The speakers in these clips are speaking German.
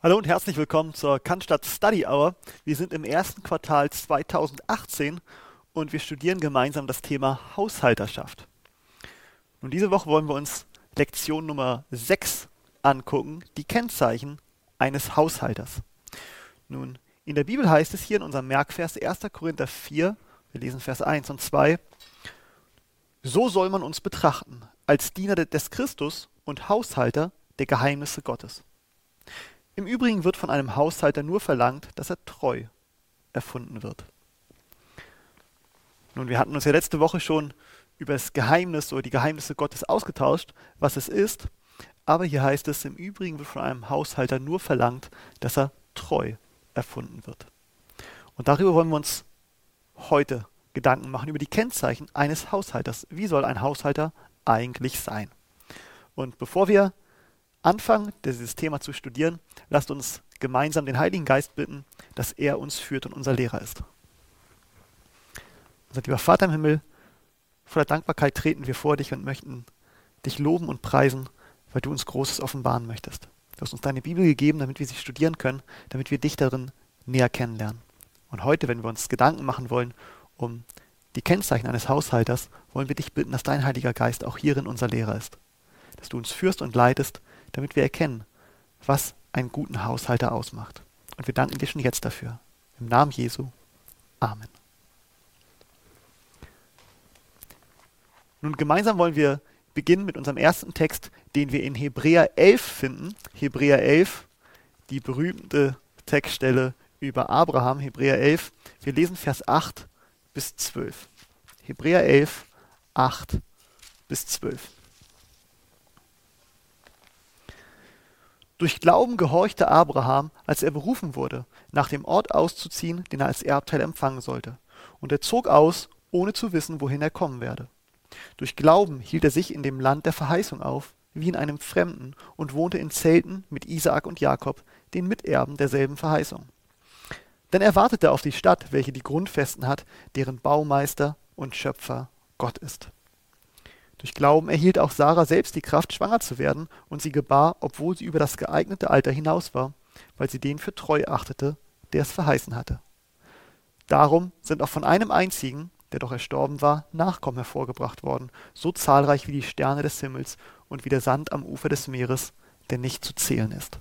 Hallo und herzlich willkommen zur Cannstatt Study Hour. Wir sind im ersten Quartal 2018 und wir studieren gemeinsam das Thema Haushalterschaft. Nun, diese Woche wollen wir uns Lektion Nummer 6 angucken, die Kennzeichen eines Haushalters. Nun, in der Bibel heißt es hier in unserem Merkvers 1. Korinther 4, wir lesen Vers 1 und 2, so soll man uns betrachten, als Diener des Christus und Haushalter der Geheimnisse Gottes. Im Übrigen wird von einem Haushalter nur verlangt, dass er treu erfunden wird. Nun, wir hatten uns ja letzte Woche schon über das Geheimnis oder die Geheimnisse Gottes ausgetauscht, was es ist. Aber hier heißt es, im Übrigen wird von einem Haushalter nur verlangt, dass er treu erfunden wird. Und darüber wollen wir uns heute Gedanken machen, über die Kennzeichen eines Haushalters. Wie soll ein Haushalter eigentlich sein? Und bevor wir anfangen, dieses Thema zu studieren, lasst uns gemeinsam den Heiligen Geist bitten, dass er uns führt und unser Lehrer ist. Unser lieber Vater im Himmel, voller Dankbarkeit treten wir vor dich und möchten dich loben und preisen, weil du uns Großes offenbaren möchtest. Du hast uns deine Bibel gegeben, damit wir sie studieren können, damit wir dich darin näher kennenlernen. Und heute, wenn wir uns Gedanken machen wollen um die Kennzeichen eines Haushalters, wollen wir dich bitten, dass dein Heiliger Geist auch hierin unser Lehrer ist. Dass du uns führst und leitest, damit wir erkennen, was einen guten Haushalter ausmacht. Und wir danken dir schon jetzt dafür. Im Namen Jesu. Amen. Nun, gemeinsam wollen wir beginnen mit unserem ersten Text, den wir in Hebräer 11 finden. Hebräer 11, die berühmte Textstelle über Abraham, Hebräer 11. Wir lesen Vers 8 bis 12. Hebräer 11, 8 bis 12. Durch Glauben gehorchte Abraham, als er berufen wurde, nach dem Ort auszuziehen, den er als Erbteil empfangen sollte. Und er zog aus, ohne zu wissen, wohin er kommen werde. Durch Glauben hielt er sich in dem Land der Verheißung auf, wie in einem Fremden, und wohnte in Zelten mit Isaak und Jakob, den Miterben derselben Verheißung. Denn er wartete auf die Stadt, welche die Grundfesten hat, deren Baumeister und Schöpfer Gott ist. Durch Glauben erhielt auch Sarah selbst die Kraft, schwanger zu werden, und sie gebar, obwohl sie über das geeignete Alter hinaus war, weil sie den für treu achtete, der es verheißen hatte. Darum sind auch von einem einzigen, der doch erstorben war, Nachkommen hervorgebracht worden, so zahlreich wie die Sterne des Himmels und wie der Sand am Ufer des Meeres, der nicht zu zählen ist.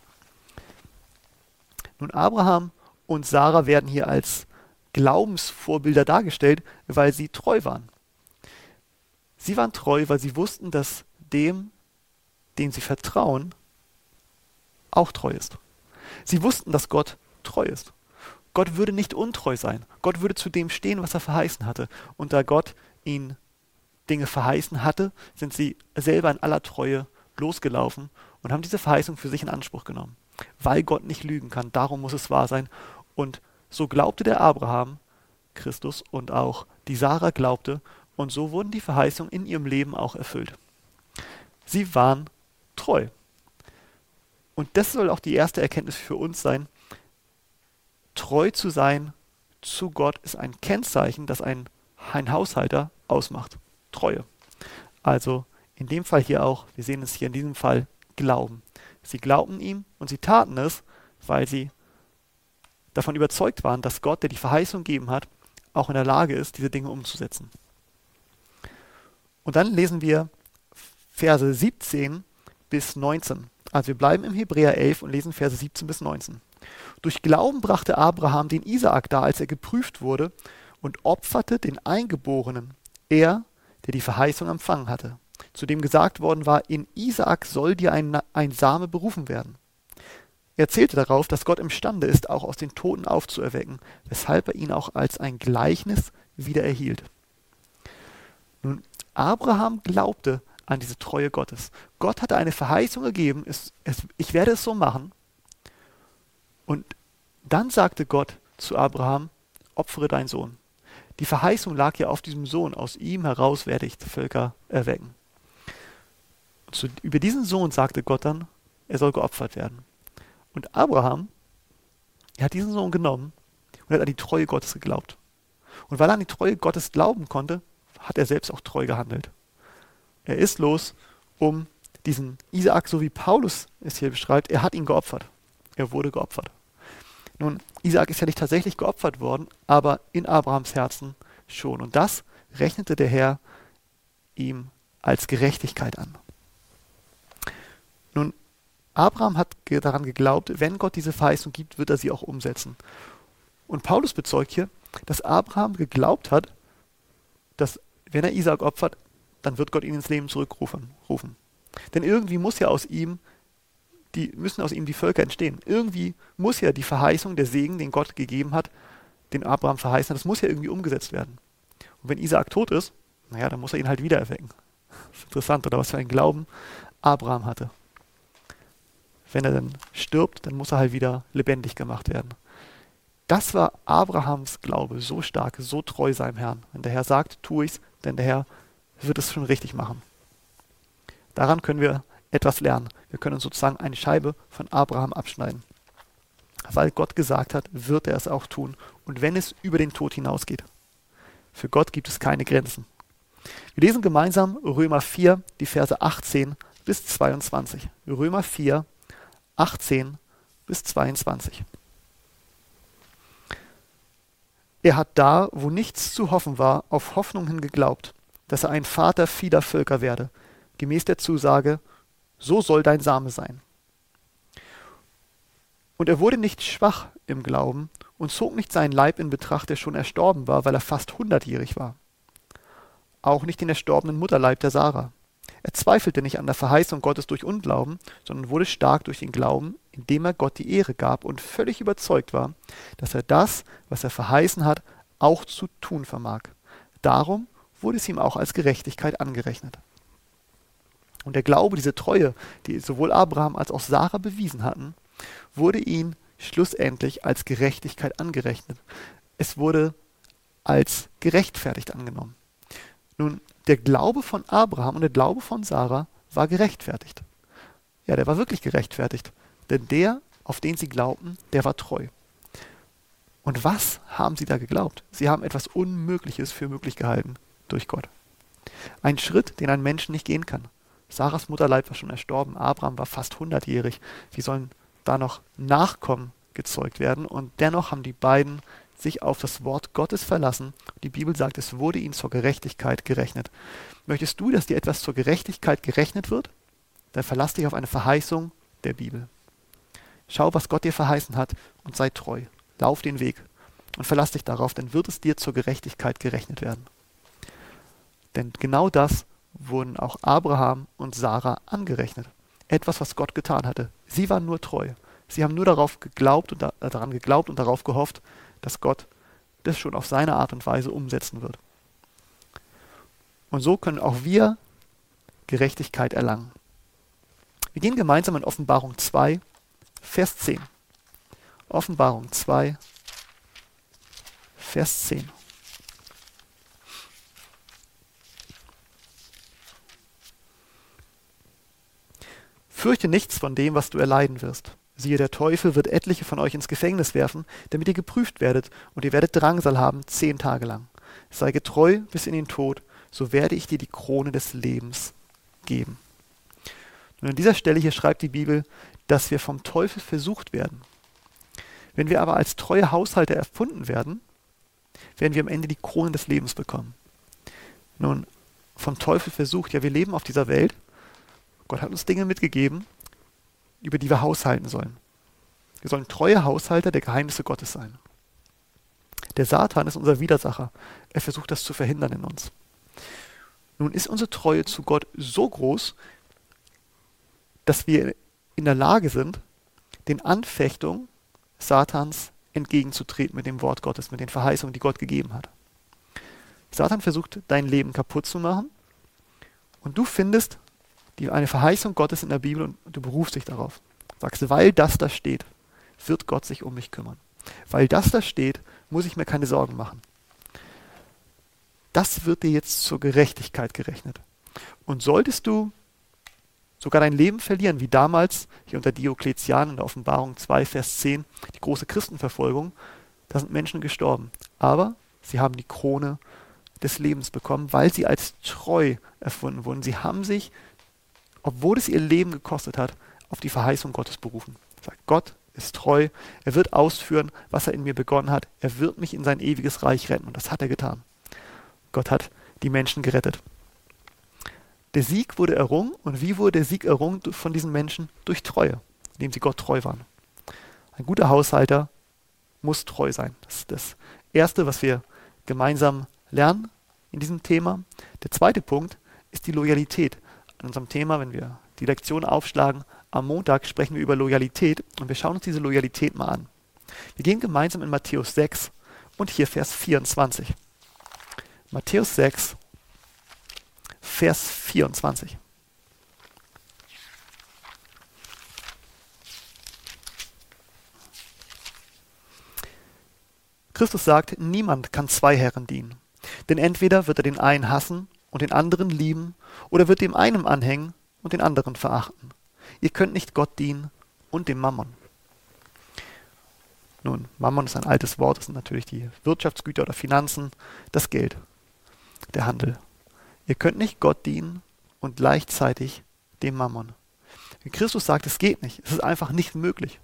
Nun, Abraham und Sarah werden hier als Glaubensvorbilder dargestellt, weil sie treu waren. Sie waren treu, weil sie wussten, dass dem, dem sie vertrauen, auch treu ist. Sie wussten, dass Gott treu ist. Gott würde nicht untreu sein. Gott würde zu dem stehen, was er verheißen hatte. Und da Gott ihnen Dinge verheißen hatte, sind sie selber in aller Treue losgelaufen und haben diese Verheißung für sich in Anspruch genommen. Weil Gott nicht lügen kann, darum muss es wahr sein. Und so glaubte der Abraham Christus und auch die Sarah glaubte, und so wurden die Verheißungen in ihrem Leben auch erfüllt. Sie waren treu. Und das soll auch die erste Erkenntnis für uns sein. Treu zu sein zu Gott ist ein Kennzeichen, das ein Haushalter ausmacht. Treue. Also in dem Fall hier auch, wir sehen es hier in diesem Fall, Glauben. Sie glaubten ihm und sie taten es, weil sie davon überzeugt waren, dass Gott, der die Verheißung gegeben hat, auch in der Lage ist, diese Dinge umzusetzen. Und dann lesen wir Verse 17 bis 19. Also wir bleiben im Hebräer 11 und lesen Verse 17 bis 19. Durch Glauben brachte Abraham den Isaak dar, als er geprüft wurde, und opferte den Eingeborenen, er, der die Verheißung empfangen hatte, zu dem gesagt worden war, in Isaak soll dir ein Same berufen werden. Er zählte darauf, dass Gott imstande ist, auch aus den Toten aufzuerwecken, weshalb er ihn auch als ein Gleichnis wieder erhielt. Nun, Abraham glaubte an diese Treue Gottes. Gott hatte eine Verheißung gegeben, ich werde es so machen. Und dann sagte Gott zu Abraham, opfere deinen Sohn. Die Verheißung lag ja auf diesem Sohn, aus ihm heraus werde ich die Völker erwecken. Über diesen Sohn sagte Gott dann, er soll geopfert werden. Und Abraham, er hat diesen Sohn genommen und hat an die Treue Gottes geglaubt. Und weil er an die Treue Gottes glauben konnte, hat er selbst auch treu gehandelt. Er ist los, um diesen Isaak, so wie Paulus es hier beschreibt, er hat ihn geopfert. Er wurde geopfert. Nun, Isaak ist ja nicht tatsächlich geopfert worden, aber in Abrahams Herzen schon. Und das rechnete der Herr ihm als Gerechtigkeit an. Nun, Abraham hat daran geglaubt, wenn Gott diese Verheißung gibt, wird er sie auch umsetzen. Und Paulus bezeugt hier, dass Abraham geglaubt hat, dass wenn er Isaak opfert, dann wird Gott ihn ins Leben zurückrufen. Denn irgendwie muss ja müssen aus ihm die Völker entstehen. Irgendwie muss ja die Verheißung, der Segen, den Gott gegeben hat, den Abraham verheißen hat, das muss ja irgendwie umgesetzt werden. Und wenn Isaak tot ist, naja, dann muss er ihn halt wieder erwecken. Das ist interessant, oder was für ein Glauben Abraham hatte. Wenn er dann stirbt, dann muss er halt wieder lebendig gemacht werden. Das war Abrahams Glaube, so stark, so treu seinem Herrn. Wenn der Herr sagt, tue ich's, denn der Herr wird es schon richtig machen. Daran können wir etwas lernen. Wir können uns sozusagen eine Scheibe von Abraham abschneiden. Weil Gott gesagt hat, wird er es auch tun. Und wenn es über den Tod hinausgeht. Für Gott gibt es keine Grenzen. Wir lesen gemeinsam Römer 4, die Verse 18 bis 22. Römer 4, 18 bis 22. Er hat da, wo nichts zu hoffen war, auf Hoffnung hin geglaubt, dass er ein Vater vieler Völker werde, gemäß der Zusage, so soll dein Same sein. Und er wurde nicht schwach im Glauben und zog nicht seinen Leib in Betracht, der schon erstorben war, weil er fast 100-jährig war. Auch nicht den erstorbenen Mutterleib der Sarah. Er zweifelte nicht an der Verheißung Gottes durch Unglauben, sondern wurde stark durch den Glauben, indem er Gott die Ehre gab und völlig überzeugt war, dass er das, was er verheißen hat, auch zu tun vermag. Darum wurde es ihm auch als Gerechtigkeit angerechnet. Und der Glaube, diese Treue, die sowohl Abraham als auch Sarah bewiesen hatten, wurde ihnen schlussendlich als Gerechtigkeit angerechnet. Es wurde als gerechtfertigt angenommen. Nun, der Glaube von Abraham und der Glaube von Sarah war gerechtfertigt. Ja, der war wirklich gerechtfertigt. Denn der, auf den sie glaubten, der war treu. Und was haben sie da geglaubt? Sie haben etwas Unmögliches für möglich gehalten durch Gott. Ein Schritt, den ein Mensch nicht gehen kann. Sarahs Mutterleib war schon erstorben, Abraham war fast 100-jährig. Wie sollen da noch Nachkommen gezeugt werden? Und dennoch haben die beiden sich auf das Wort Gottes verlassen. Die Bibel sagt, es wurde ihnen zur Gerechtigkeit gerechnet. Möchtest du, dass dir etwas zur Gerechtigkeit gerechnet wird? Dann verlass dich auf eine Verheißung der Bibel. Schau, was Gott dir verheißen hat und sei treu. Lauf den Weg und verlass dich darauf, dann wird es dir zur Gerechtigkeit gerechnet werden. Denn genau das wurden auch Abraham und Sarah angerechnet. Etwas, was Gott getan hatte. Sie waren nur treu. Sie haben nur darauf geglaubt und daran geglaubt und darauf gehofft, dass Gott das schon auf seine Art und Weise umsetzen wird. Und so können auch wir Gerechtigkeit erlangen. Wir gehen gemeinsam in Offenbarung 2, Vers 10. Offenbarung 2, Vers 10. Fürchte nichts von dem, was du erleiden wirst. Siehe, der Teufel wird etliche von euch ins Gefängnis werfen, damit ihr geprüft werdet, und ihr werdet Drangsal haben 10 Tage lang. Sei getreu bis in den Tod, so werde ich dir die Krone des Lebens geben. Und an dieser Stelle hier schreibt die Bibel, dass wir vom Teufel versucht werden. Wenn wir aber als treue Haushalter erfunden werden, werden wir am Ende die Krone des Lebens bekommen. Nun, vom Teufel versucht, ja, wir leben auf dieser Welt. Gott hat uns Dinge mitgegeben, über die wir haushalten sollen. Wir sollen treue Haushalter der Geheimnisse Gottes sein. Der Satan ist unser Widersacher. Er versucht, das zu verhindern in uns. Nun ist unsere Treue zu Gott so groß, dass wir in der Lage sind, den Anfechtungen Satans entgegenzutreten mit dem Wort Gottes, mit den Verheißungen, die Gott gegeben hat. Satan versucht, dein Leben kaputt zu machen und du findest eine Verheißung Gottes in der Bibel und du berufst dich darauf. Sagst, weil das da steht, wird Gott sich um mich kümmern. Weil das da steht, muss ich mir keine Sorgen machen. Das wird dir jetzt zur Gerechtigkeit gerechnet. Und solltest du sogar dein Leben verlieren, wie damals hier unter Diokletian in der Offenbarung 2, Vers 10, die große Christenverfolgung, da sind Menschen gestorben. Aber sie haben die Krone des Lebens bekommen, weil sie als treu erfunden wurden. Sie haben sich, obwohl es ihr Leben gekostet hat, auf die Verheißung Gottes berufen. Sagt, Gott ist treu, er wird ausführen, was er in mir begonnen hat, er wird mich in sein ewiges Reich retten. Und das hat er getan. Gott hat die Menschen gerettet. Der Sieg wurde errungen. Und wie wurde der Sieg errungen von diesen Menschen? Durch Treue, indem sie Gott treu waren. Ein guter Haushalter muss treu sein. Das ist das Erste, was wir gemeinsam lernen in diesem Thema. Der zweite Punkt ist die Loyalität. An unserem Thema, wenn wir die Lektion aufschlagen, am Montag sprechen wir über Loyalität und wir schauen uns diese Loyalität mal an. Wir gehen gemeinsam in Matthäus 6 und hier Vers 24. Matthäus 6, Vers 24. Christus sagt, niemand kann zwei Herren dienen. Denn entweder wird er den einen hassen und den anderen lieben, oder wird dem einen anhängen und den anderen verachten. Ihr könnt nicht Gott dienen und dem Mammon. Nun, Mammon ist ein altes Wort, das sind natürlich die Wirtschaftsgüter oder Finanzen, das Geld, der Handel. Ihr könnt nicht Gott dienen und gleichzeitig dem Mammon. Wenn Christus sagt, es geht nicht, es ist einfach nicht möglich.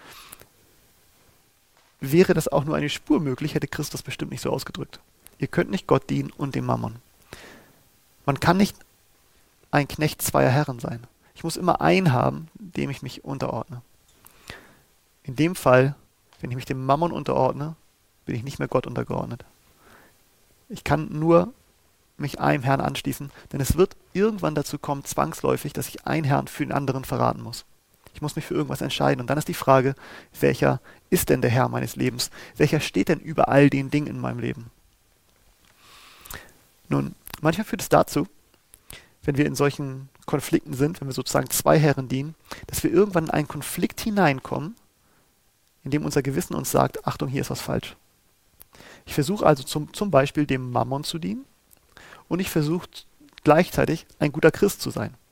Wäre das auch nur eine Spur möglich, hätte Christus bestimmt nicht so ausgedrückt. Ihr könnt nicht Gott dienen und dem Mammon. Man kann nicht ein Knecht zweier Herren sein. Ich muss immer einen haben, dem ich mich unterordne. In dem Fall, wenn ich mich dem Mammon unterordne, bin ich nicht mehr Gott untergeordnet. Ich kann nur mich einem Herrn anschließen, denn es wird irgendwann dazu kommen, zwangsläufig, dass ich einen Herrn für den anderen verraten muss. Ich muss mich für irgendwas entscheiden. Und dann ist die Frage, welcher ist denn der Herr meines Lebens? Welcher steht denn über all den Dingen in meinem Leben? Nun, manchmal führt es dazu, wenn wir in solchen Konflikten sind, wenn wir sozusagen zwei Herren dienen, dass wir irgendwann in einen Konflikt hineinkommen, in dem unser Gewissen uns sagt, Achtung, hier ist was falsch. Ich versuche also zum Beispiel dem Mammon zu dienen und ich versuche gleichzeitig ein guter Christ zu sein.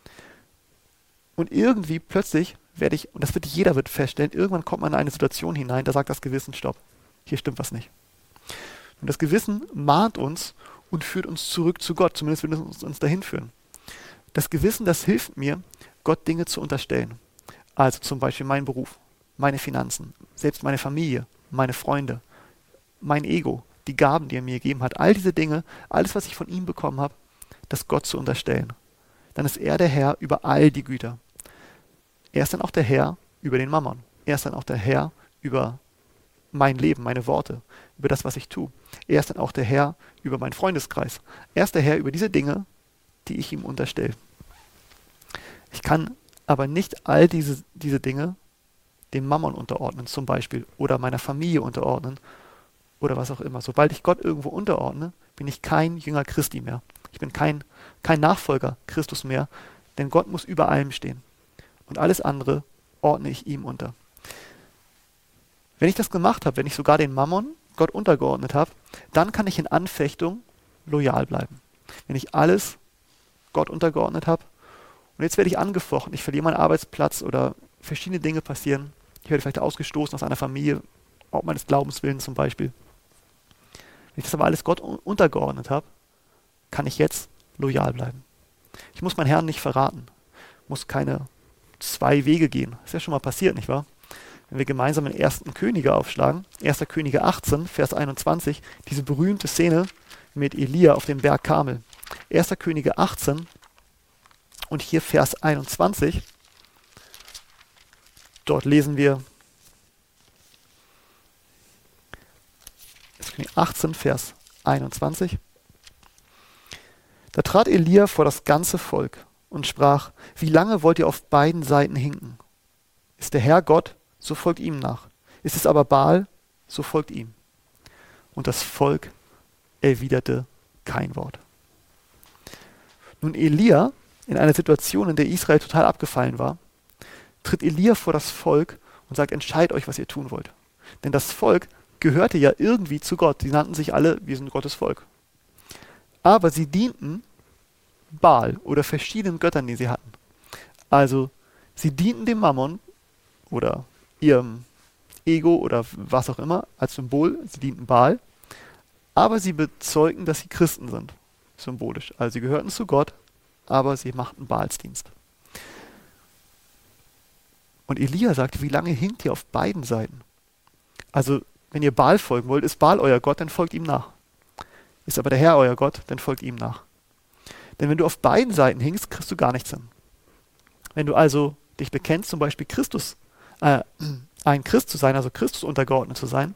Und irgendwie plötzlich werde ich, und das wird jeder feststellen, irgendwann kommt man in eine Situation hinein, da sagt das Gewissen, stopp, hier stimmt was nicht. Und das Gewissen mahnt uns und führt uns zurück zu Gott, zumindest will es uns dahin führen. Das Gewissen, das hilft mir, Gott Dinge zu unterstellen. Also zum Beispiel meinen Beruf, meine Finanzen, selbst meine Familie, meine Freunde, mein Ego, die Gaben, die er mir gegeben hat, all diese Dinge, alles, was ich von ihm bekommen habe, das Gott zu unterstellen. Dann ist er der Herr über all die Güter. Er ist dann auch der Herr über den Mammon. Er ist dann auch der Herr über mein Leben, meine Worte, über das, was ich tue. Er ist dann auch der Herr über meinen Freundeskreis. Er ist der Herr über diese Dinge, die ich ihm unterstelle. Ich kann aber nicht all diese Dinge dem Mammon unterordnen zum Beispiel oder meiner Familie unterordnen oder was auch immer. Sobald ich Gott irgendwo unterordne, bin ich kein Jünger Christi mehr. Ich bin kein Nachfolger Christus mehr, denn Gott muss über allem stehen. Und alles andere ordne ich ihm unter. Wenn ich das gemacht habe, wenn ich sogar den Mammon Gott untergeordnet habe, dann kann ich in Anfechtung loyal bleiben. Wenn ich alles Gott untergeordnet habe und jetzt werde ich angefochten, ich verliere meinen Arbeitsplatz oder verschiedene Dinge passieren, ich werde vielleicht ausgestoßen aus einer Familie, auch meines Glaubenswillens zum Beispiel. Wenn ich das aber alles Gott untergeordnet habe, kann ich jetzt loyal bleiben. Ich muss meinen Herrn nicht verraten, muss keine zwei Wege gehen. Das ist ja schon mal passiert, nicht wahr? Wenn wir gemeinsam in 1. Könige aufschlagen, 1. Könige 18, Vers 21, diese berühmte Szene mit Elia auf dem Berg Karmel. 1. Könige 18 und hier Vers 21, dort lesen wir 18, Vers 21. Da trat Elia vor das ganze Volk und sprach, wie lange wollt ihr auf beiden Seiten hinken? Ist der Herr Gott, so folgt ihm nach. Ist es aber Baal, so folgt ihm. Und das Volk erwiderte kein Wort. Nun Elia, in einer Situation, in der Israel total abgefallen war, tritt Elia vor das Volk und sagt, entscheidet euch, was ihr tun wollt. Denn das Volk gehörte ja irgendwie zu Gott. Sie nannten sich alle, wir sind Gottes Volk. Aber sie dienten Baal oder verschiedenen Göttern, die sie hatten. Also sie dienten dem Mammon oder ihrem Ego oder was auch immer als Symbol. Sie dienten Baal, aber sie bezeugten, dass sie Christen sind, symbolisch. Also sie gehörten zu Gott, aber sie machten Baalsdienst. Und Elia sagt, wie lange hinkt ihr auf beiden Seiten? Also, wenn ihr Baal folgen wollt, ist Baal euer Gott, dann folgt ihm nach. Ist aber der Herr euer Gott, dann folgt ihm nach. Denn wenn du auf beiden Seiten hinkst, kriegst du gar nichts hin. Wenn du also dich bekennst, zum Beispiel ein Christ zu sein, also Christus untergeordnet zu sein,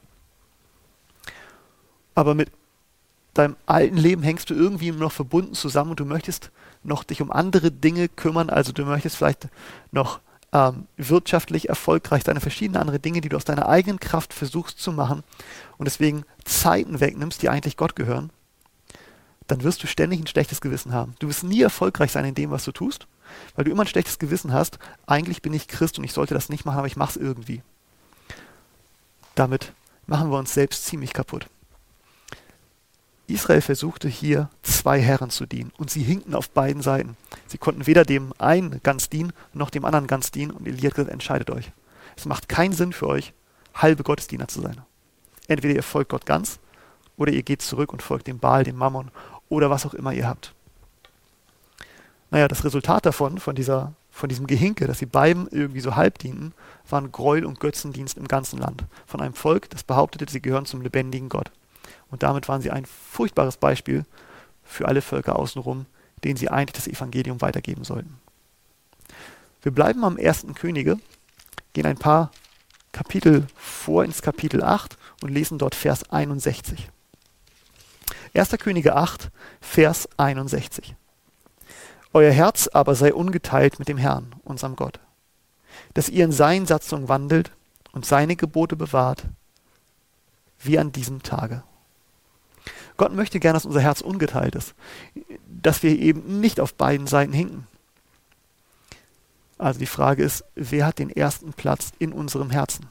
aber mit deinem alten Leben hängst du irgendwie noch verbunden zusammen und du möchtest noch dich um andere Dinge kümmern, also du möchtest vielleicht noch wirtschaftlich erfolgreich sein, verschiedene andere Dinge, die du aus deiner eigenen Kraft versuchst zu machen und deswegen Zeiten wegnimmst, die eigentlich Gott gehören, dann wirst du ständig ein schlechtes Gewissen haben. Du wirst nie erfolgreich sein in dem, was du tust, weil du immer ein schlechtes Gewissen hast, eigentlich bin ich Christ und ich sollte das nicht machen, aber ich mache es irgendwie. Damit machen wir uns selbst ziemlich kaputt. Israel versuchte hier 2 Herren zu dienen und sie hinkten auf beiden Seiten. Sie konnten weder dem einen ganz dienen, noch dem anderen ganz dienen und Elia hat gesagt, entscheidet euch. Es macht keinen Sinn für euch, halbe Gottesdiener zu sein. Entweder ihr folgt Gott ganz oder ihr geht zurück und folgt dem Baal, dem Mammon oder was auch immer ihr habt. Naja, das Resultat davon, von diesem Gehinke, dass sie beiden irgendwie so halb dienten, waren Gräuel und Götzendienst im ganzen Land. Von einem Volk, das behauptete, sie gehören zum lebendigen Gott. Und damit waren sie ein furchtbares Beispiel für alle Völker außenrum, denen sie eigentlich das Evangelium weitergeben sollten. Wir bleiben am 1. Könige, gehen ein paar Kapitel vor ins Kapitel 8 und lesen dort Vers 61. 1. Könige 8, Vers 61. Euer Herz aber sei ungeteilt mit dem Herrn, unserem Gott, dass ihr in seinen Satzungen wandelt und seine Gebote bewahrt, wie an diesem Tage. Gott möchte gern, dass unser Herz ungeteilt ist, dass wir eben nicht auf beiden Seiten hinken. Also die Frage ist, wer hat den ersten Platz in unserem Herzen?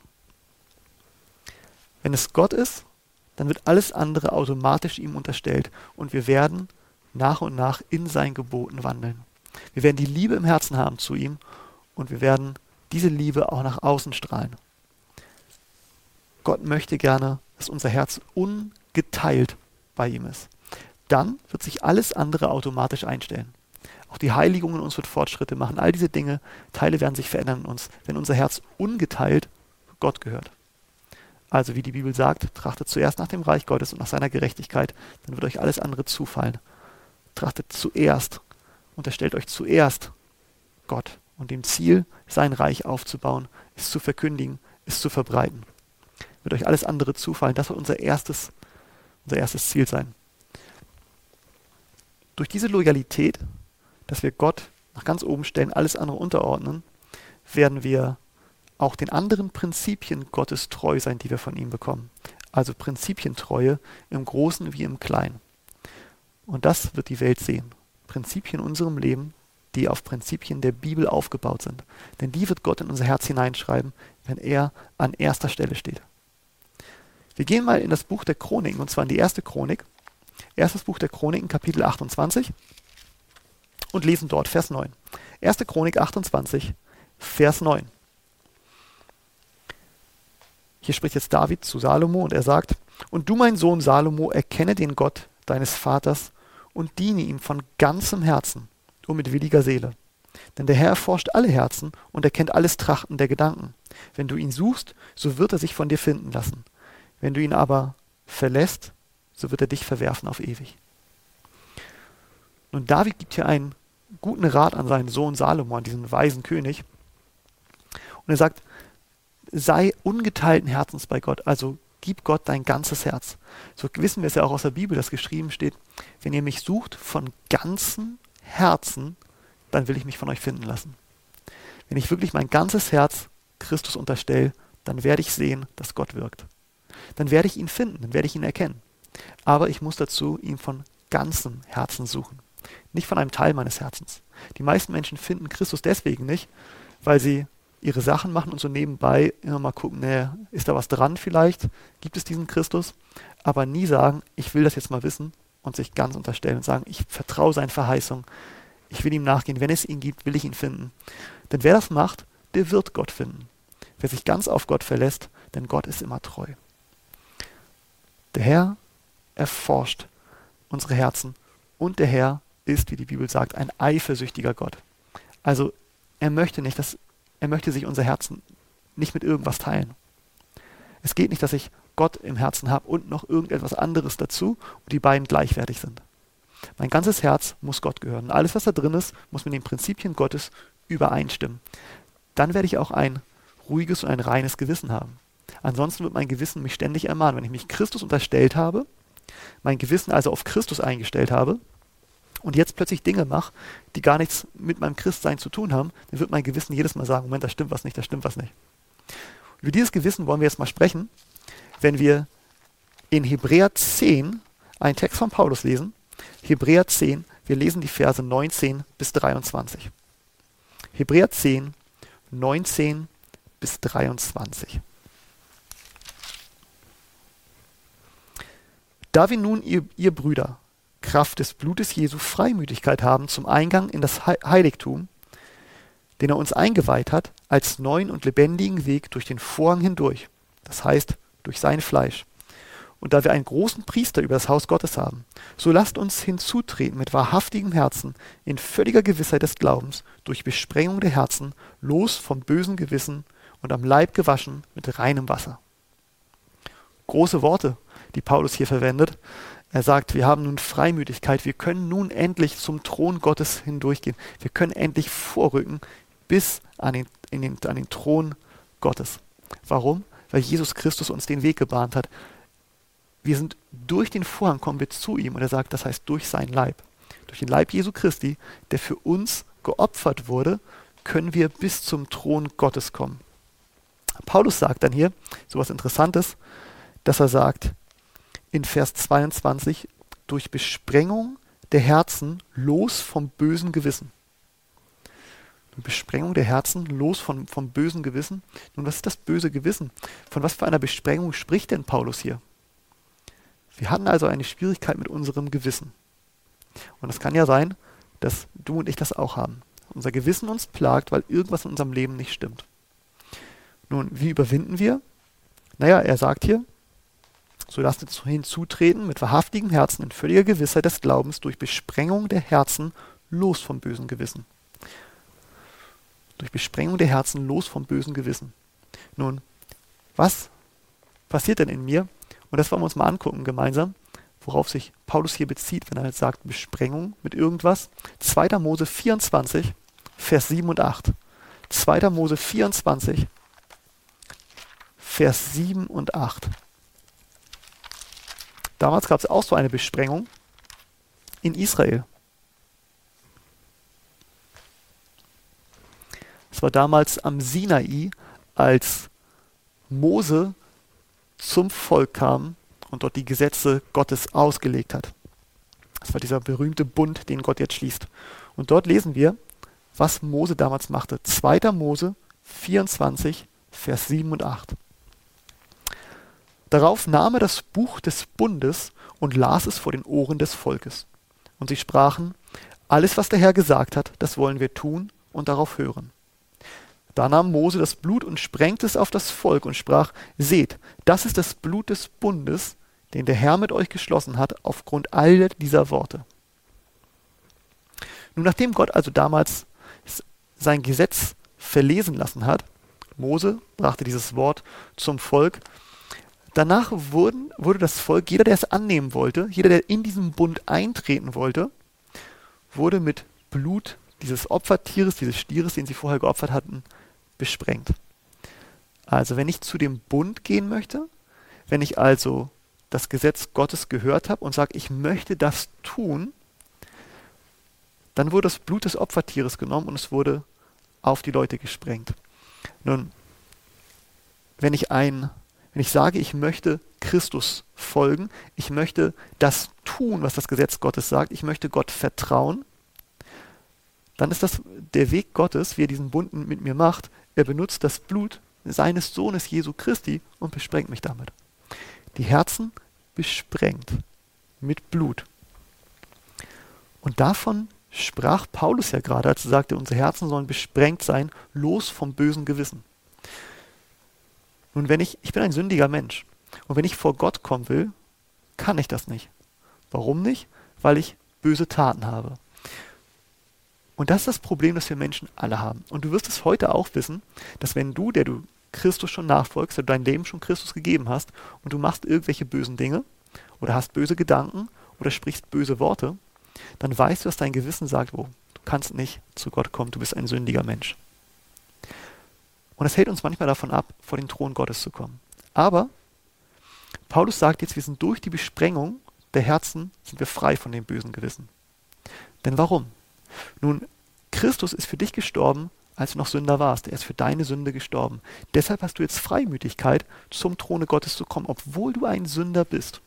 Wenn es Gott ist, dann wird alles andere automatisch ihm unterstellt und wir werden nach und nach in seinen Geboten wandeln. Wir werden die Liebe im Herzen haben zu ihm und wir werden diese Liebe auch nach außen strahlen. Gott möchte gerne, dass unser Herz ungeteilt bei ihm ist. Dann wird sich alles andere automatisch einstellen. Auch die Heiligung in uns wird Fortschritte machen. All diese Dinge, Teile werden sich verändern in uns, wenn unser Herz ungeteilt Gott gehört. Also wie die Bibel sagt, trachtet zuerst nach dem Reich Gottes und nach seiner Gerechtigkeit, dann wird euch alles andere zufallen. Trachtet zuerst, unterstellt euch zuerst Gott und dem Ziel, sein Reich aufzubauen, es zu verkündigen, es zu verbreiten. Wird euch alles andere zufallen. Das wird unser erstes Ziel sein. Durch diese Loyalität, dass wir Gott nach ganz oben stellen, alles andere unterordnen, werden wir auch den anderen Prinzipien Gottes treu sein, die wir von ihm bekommen. Also Prinzipientreue im Großen wie im Kleinen. Und das wird die Welt sehen. Prinzipien in unserem Leben, die auf Prinzipien der Bibel aufgebaut sind. Denn die wird Gott in unser Herz hineinschreiben, wenn er an erster Stelle steht. Wir gehen mal in das Buch der Chroniken, und zwar in die erste Chronik. Erstes Buch der Chroniken, Kapitel 28 und lesen dort Vers 9. 1. Chronik 28, Vers 9. Hier spricht jetzt David zu Salomo und er sagt, und du, mein Sohn Salomo, erkenne den Gott deines Vaters und diene ihm von ganzem Herzen und mit williger Seele. Denn der Herr erforscht alle Herzen und erkennt alles Trachten der Gedanken. Wenn du ihn suchst, so wird er sich von dir finden lassen. Wenn du ihn aber verlässt, so wird er dich verwerfen auf ewig. Nun, David gibt hier einen guten Rat an seinen Sohn Salomo, an diesen weisen König. Und er sagt, sei ungeteilten Herzens bei Gott, also gib Gott dein ganzes Herz. So wissen wir es ja auch aus der Bibel, dass geschrieben steht, wenn ihr mich sucht von ganzem Herzen, dann will ich mich von euch finden lassen. Wenn ich wirklich mein ganzes Herz Christus unterstelle, dann werde ich sehen, dass Gott wirkt. Dann werde ich ihn finden, dann werde ich ihn erkennen. Aber ich muss dazu ihn von ganzem Herzen suchen. Nicht von einem Teil meines Herzens. Die meisten Menschen finden Christus deswegen nicht, weil sie ihre Sachen machen und so nebenbei immer mal gucken, ist da was dran vielleicht? Gibt es diesen Christus? Aber nie sagen, ich will das jetzt mal wissen und sich ganz unterstellen und sagen, ich vertraue seinen Verheißungen, ich will ihm nachgehen, wenn es ihn gibt, will ich ihn finden. Denn wer das macht, der wird Gott finden. Wer sich ganz auf Gott verlässt, denn Gott ist immer treu. Der Herr erforscht unsere Herzen und der Herr ist, wie die Bibel sagt, ein eifersüchtiger Gott. Also er möchte nicht, dass er möchte sich unser Herzen nicht mit irgendwas teilen. Es geht nicht, dass ich Gott im Herzen habe und noch irgendetwas anderes dazu und die beiden gleichwertig sind. Mein ganzes Herz muss Gott gehören. Und alles, was da drin ist, muss mit den Prinzipien Gottes übereinstimmen. Dann werde ich auch ein ruhiges und ein reines Gewissen haben. Ansonsten wird mein Gewissen mich ständig ermahnen. Wenn ich mich Christus unterstellt habe, mein Gewissen also auf Christus eingestellt habe und jetzt plötzlich Dinge mache, die gar nichts mit meinem Christsein zu tun haben, dann wird mein Gewissen jedes Mal sagen, Moment, da stimmt was nicht, da stimmt was nicht. Über dieses Gewissen wollen wir jetzt mal sprechen, wenn wir in Hebräer 10 einen Text von Paulus lesen. Hebräer 10, wir lesen die Verse 19 bis 23. Hebräer 10, 19 bis 23. Da wir nun, ihr Brüder, Kraft des Blutes Jesu Freimütigkeit haben zum Eingang in das Heiligtum, den er uns eingeweiht hat, als neuen und lebendigen Weg durch den Vorhang hindurch, das heißt durch sein Fleisch. Und da wir einen großen Priester über das Haus Gottes haben, so lasst uns hinzutreten mit wahrhaftigem Herzen, in völliger Gewissheit des Glaubens, durch Besprengung der Herzen, los vom bösen Gewissen und am Leib gewaschen mit reinem Wasser. Große Worte, die Paulus hier verwendet. Er sagt, wir haben nun Freimütigkeit, wir können nun endlich zum Thron Gottes hindurchgehen. Wir können endlich vorrücken bis an den Thron Gottes. Warum? Weil Jesus Christus uns den Weg gebahnt hat. Wir sind durch den Vorhang, kommen wir zu ihm und er sagt, das heißt durch seinen Leib. Durch den Leib Jesu Christi, der für uns geopfert wurde, können wir bis zum Thron Gottes kommen. Paulus sagt dann hier so etwas Interessantes, dass er sagt in Vers 22, durch Besprengung der Herzen los vom bösen Gewissen. Besprengung der Herzen, los vom bösen Gewissen. Nun, was ist das böse Gewissen? Von was für einer Besprengung spricht denn Paulus hier? Wir hatten also eine Schwierigkeit mit unserem Gewissen. Und es kann ja sein, dass du und ich das auch haben. Unser Gewissen uns plagt, weil irgendwas in unserem Leben nicht stimmt. Nun, wie überwinden wir? Naja, er sagt hier, so lasst uns hinzutreten mit wahrhaftigem Herzen in völliger Gewissheit des Glaubens durch Besprengung der Herzen los vom bösen Gewissen. Durch Besprengung der Herzen los vom bösen Gewissen. Nun, was passiert denn in mir? Und das wollen wir uns mal angucken gemeinsam, worauf sich Paulus hier bezieht, wenn er halt sagt Besprengung mit irgendwas. 2. Mose 24, Vers 7 und 8. 2. Mose 24, Vers 7 und 8. Damals gab es auch so eine Besprengung in Israel. Es war damals am Sinai, als Mose zum Volk kam und dort die Gesetze Gottes ausgelegt hat. Das war dieser berühmte Bund, den Gott jetzt schließt. Und dort lesen wir, was Mose damals machte. 2. Mose 24, Vers 7 und 8. Darauf nahm er das Buch des Bundes und las es vor den Ohren des Volkes. Und sie sprachen, alles, was der Herr gesagt hat, das wollen wir tun und darauf hören. Da nahm Mose das Blut und sprengte es auf das Volk und sprach, seht, das ist das Blut des Bundes, den der Herr mit euch geschlossen hat, aufgrund all dieser Worte. Nun, nachdem Gott also damals sein Gesetz verlesen lassen hat, Mose brachte dieses Wort zum Volk, danach wurde das Volk, jeder, der es annehmen wollte, jeder, der in diesen Bund eintreten wollte, wurde mit Blut dieses Opfertieres, dieses Stieres, den sie vorher geopfert hatten, besprengt. Also wenn ich zu dem Bund gehen möchte, wenn ich also das Gesetz Gottes gehört habe und sage, ich möchte das tun, dann wurde das Blut des Opfertieres genommen und es wurde auf die Leute gesprengt. Nun, wenn ich sage, ich möchte Christus folgen, ich möchte das tun, was das Gesetz Gottes sagt, ich möchte Gott vertrauen, dann ist das der Weg Gottes, wie er diesen Bund mit mir macht. Er benutzt das Blut seines Sohnes Jesu Christi und besprengt mich damit. Die Herzen besprengt mit Blut. Und davon sprach Paulus ja gerade, als er sagte, unsere Herzen sollen besprengt sein, los vom bösen Gewissen. Nun, ich bin ein sündiger Mensch und wenn ich vor Gott kommen will, kann ich das nicht. Warum nicht? Weil ich böse Taten habe. Und das ist das Problem, das wir Menschen alle haben. Und du wirst es heute auch wissen, dass wenn du, der du Christus schon nachfolgst, der du dein Leben schon Christus gegeben hast und du machst irgendwelche bösen Dinge oder hast böse Gedanken oder sprichst böse Worte, dann weißt du, dass dein Gewissen sagt, oh, du kannst nicht zu Gott kommen, du bist ein sündiger Mensch. Und es hält uns manchmal davon ab, vor den Thron Gottes zu kommen. Aber Paulus sagt jetzt, wir sind durch die Besprengung der Herzen, sind wir frei von dem bösen Gewissen. Denn warum? Nun, Christus ist für dich gestorben, als du noch Sünder warst. Er ist für deine Sünde gestorben. Deshalb hast du jetzt Freimütigkeit, zum Throne Gottes zu kommen, obwohl du ein Sünder bist.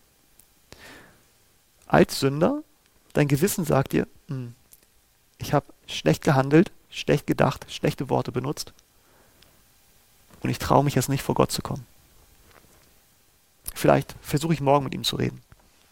Als Sünder, dein Gewissen sagt dir, ich habe schlecht gehandelt, schlecht gedacht, schlechte Worte benutzt und ich traue mich jetzt nicht, vor Gott zu kommen. Vielleicht versuche ich morgen mit ihm zu reden.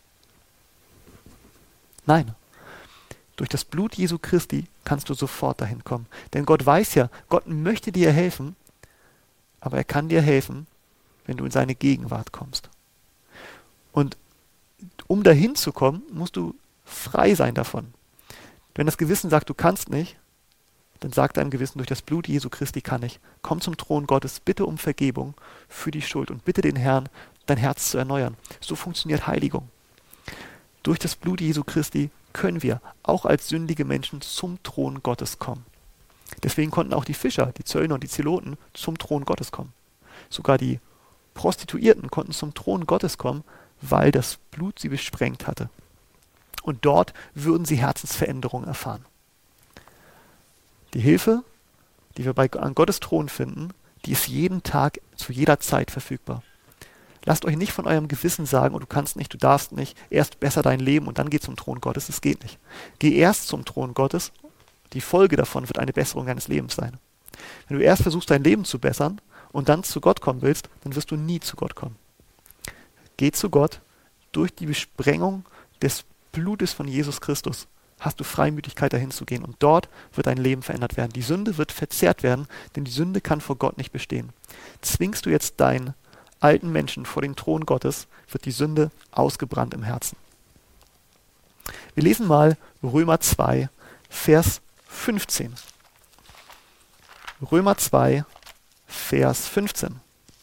Nein. Durch das Blut Jesu Christi kannst du sofort dahin kommen. Denn Gott weiß ja, Gott möchte dir helfen, aber er kann dir helfen, wenn du in seine Gegenwart kommst. Und um dahin zu kommen, musst du frei sein davon. Wenn das Gewissen sagt, du kannst nicht, dann sagt deinem Gewissen, durch das Blut Jesu Christi kann ich. Komm zum Thron Gottes, bitte um Vergebung für die Schuld und bitte den Herrn, dein Herz zu erneuern. So funktioniert Heiligung. Durch das Blut Jesu Christi können wir auch als sündige Menschen zum Thron Gottes kommen. Deswegen konnten auch die Fischer, die Zöllner und die Zeloten zum Thron Gottes kommen. Sogar die Prostituierten konnten zum Thron Gottes kommen, weil das Blut sie besprengt hatte. Und dort würden sie Herzensveränderung erfahren. Die Hilfe, die wir an Gottes Thron finden, die ist jeden Tag, zu jeder Zeit verfügbar. Lasst euch nicht von eurem Gewissen sagen, oh, du kannst nicht, du darfst nicht, erst besser dein Leben und dann geh zum Thron Gottes. Das geht nicht. Geh erst zum Thron Gottes, die Folge davon wird eine Besserung deines Lebens sein. Wenn du erst versuchst, dein Leben zu bessern und dann zu Gott kommen willst, dann wirst du nie zu Gott kommen. Geh zu Gott, durch die Besprengung des Blutes von Jesus Christus hast du Freimütigkeit, dahin zu gehen. Und dort wird dein Leben verändert werden. Die Sünde wird verzehrt werden, denn die Sünde kann vor Gott nicht bestehen. Zwingst du jetzt deinen alten Menschen vor den Thron Gottes, wird die Sünde ausgebrannt im Herzen. Wir lesen mal Römer 2, Vers 15. Römer 2, Vers 15.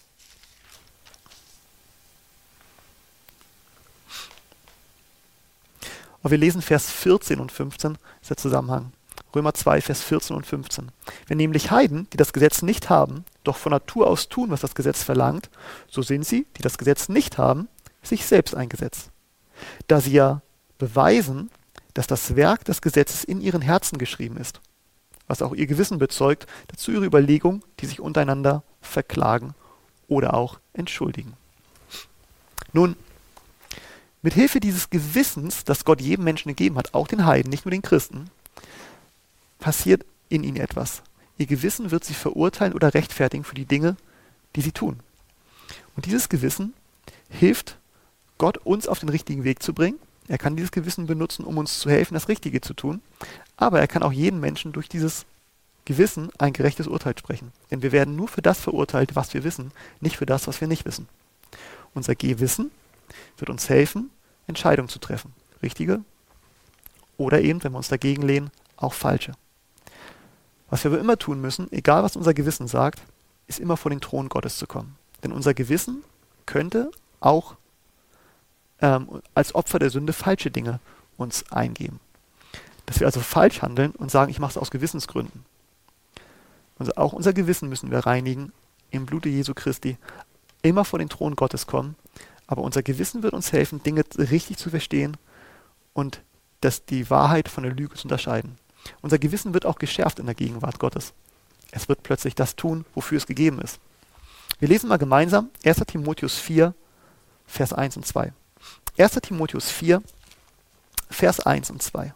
Und wir lesen Vers 14 und 15, das ist der Zusammenhang. Römer 2, Vers 14 und 15. Wenn nämlich Heiden, die das Gesetz nicht haben, doch von Natur aus tun, was das Gesetz verlangt, so sind sie, die das Gesetz nicht haben, sich selbst ein Gesetz. Da sie ja beweisen, dass das Werk des Gesetzes in ihren Herzen geschrieben ist, was auch ihr Gewissen bezeugt, dazu ihre Überlegung, die sich untereinander verklagen oder auch entschuldigen. Nun, mit Hilfe dieses Gewissens, das Gott jedem Menschen gegeben hat, auch den Heiden, nicht nur den Christen, passiert in ihnen etwas. Ihr Gewissen wird sie verurteilen oder rechtfertigen für die Dinge, die sie tun. Und dieses Gewissen hilft Gott, uns auf den richtigen Weg zu bringen. Er kann dieses Gewissen benutzen, um uns zu helfen, das Richtige zu tun. Aber er kann auch jeden Menschen durch dieses Gewissen ein gerechtes Urteil sprechen. Denn wir werden nur für das verurteilt, was wir wissen, nicht für das, was wir nicht wissen. Unser Gewissen wird uns helfen, Entscheidungen zu treffen. Richtige oder eben, wenn wir uns dagegen lehnen, auch falsche. Was wir aber immer tun müssen, egal was unser Gewissen sagt, ist immer vor den Thron Gottes zu kommen. Denn unser Gewissen könnte auch als Opfer der Sünde falsche Dinge uns eingeben. Dass wir also falsch handeln und sagen, ich mache es aus Gewissensgründen. Also auch unser Gewissen müssen wir reinigen, im Blute Jesu Christi, immer vor den Thron Gottes kommen. Aber unser Gewissen wird uns helfen, Dinge richtig zu verstehen und die Wahrheit von der Lüge zu unterscheiden. Unser Gewissen wird auch geschärft in der Gegenwart Gottes. Es wird plötzlich das tun, wofür es gegeben ist. Wir lesen mal gemeinsam 1. Timotheus 4, Vers 1 und 2. 1. Timotheus 4, Vers 1 und 2.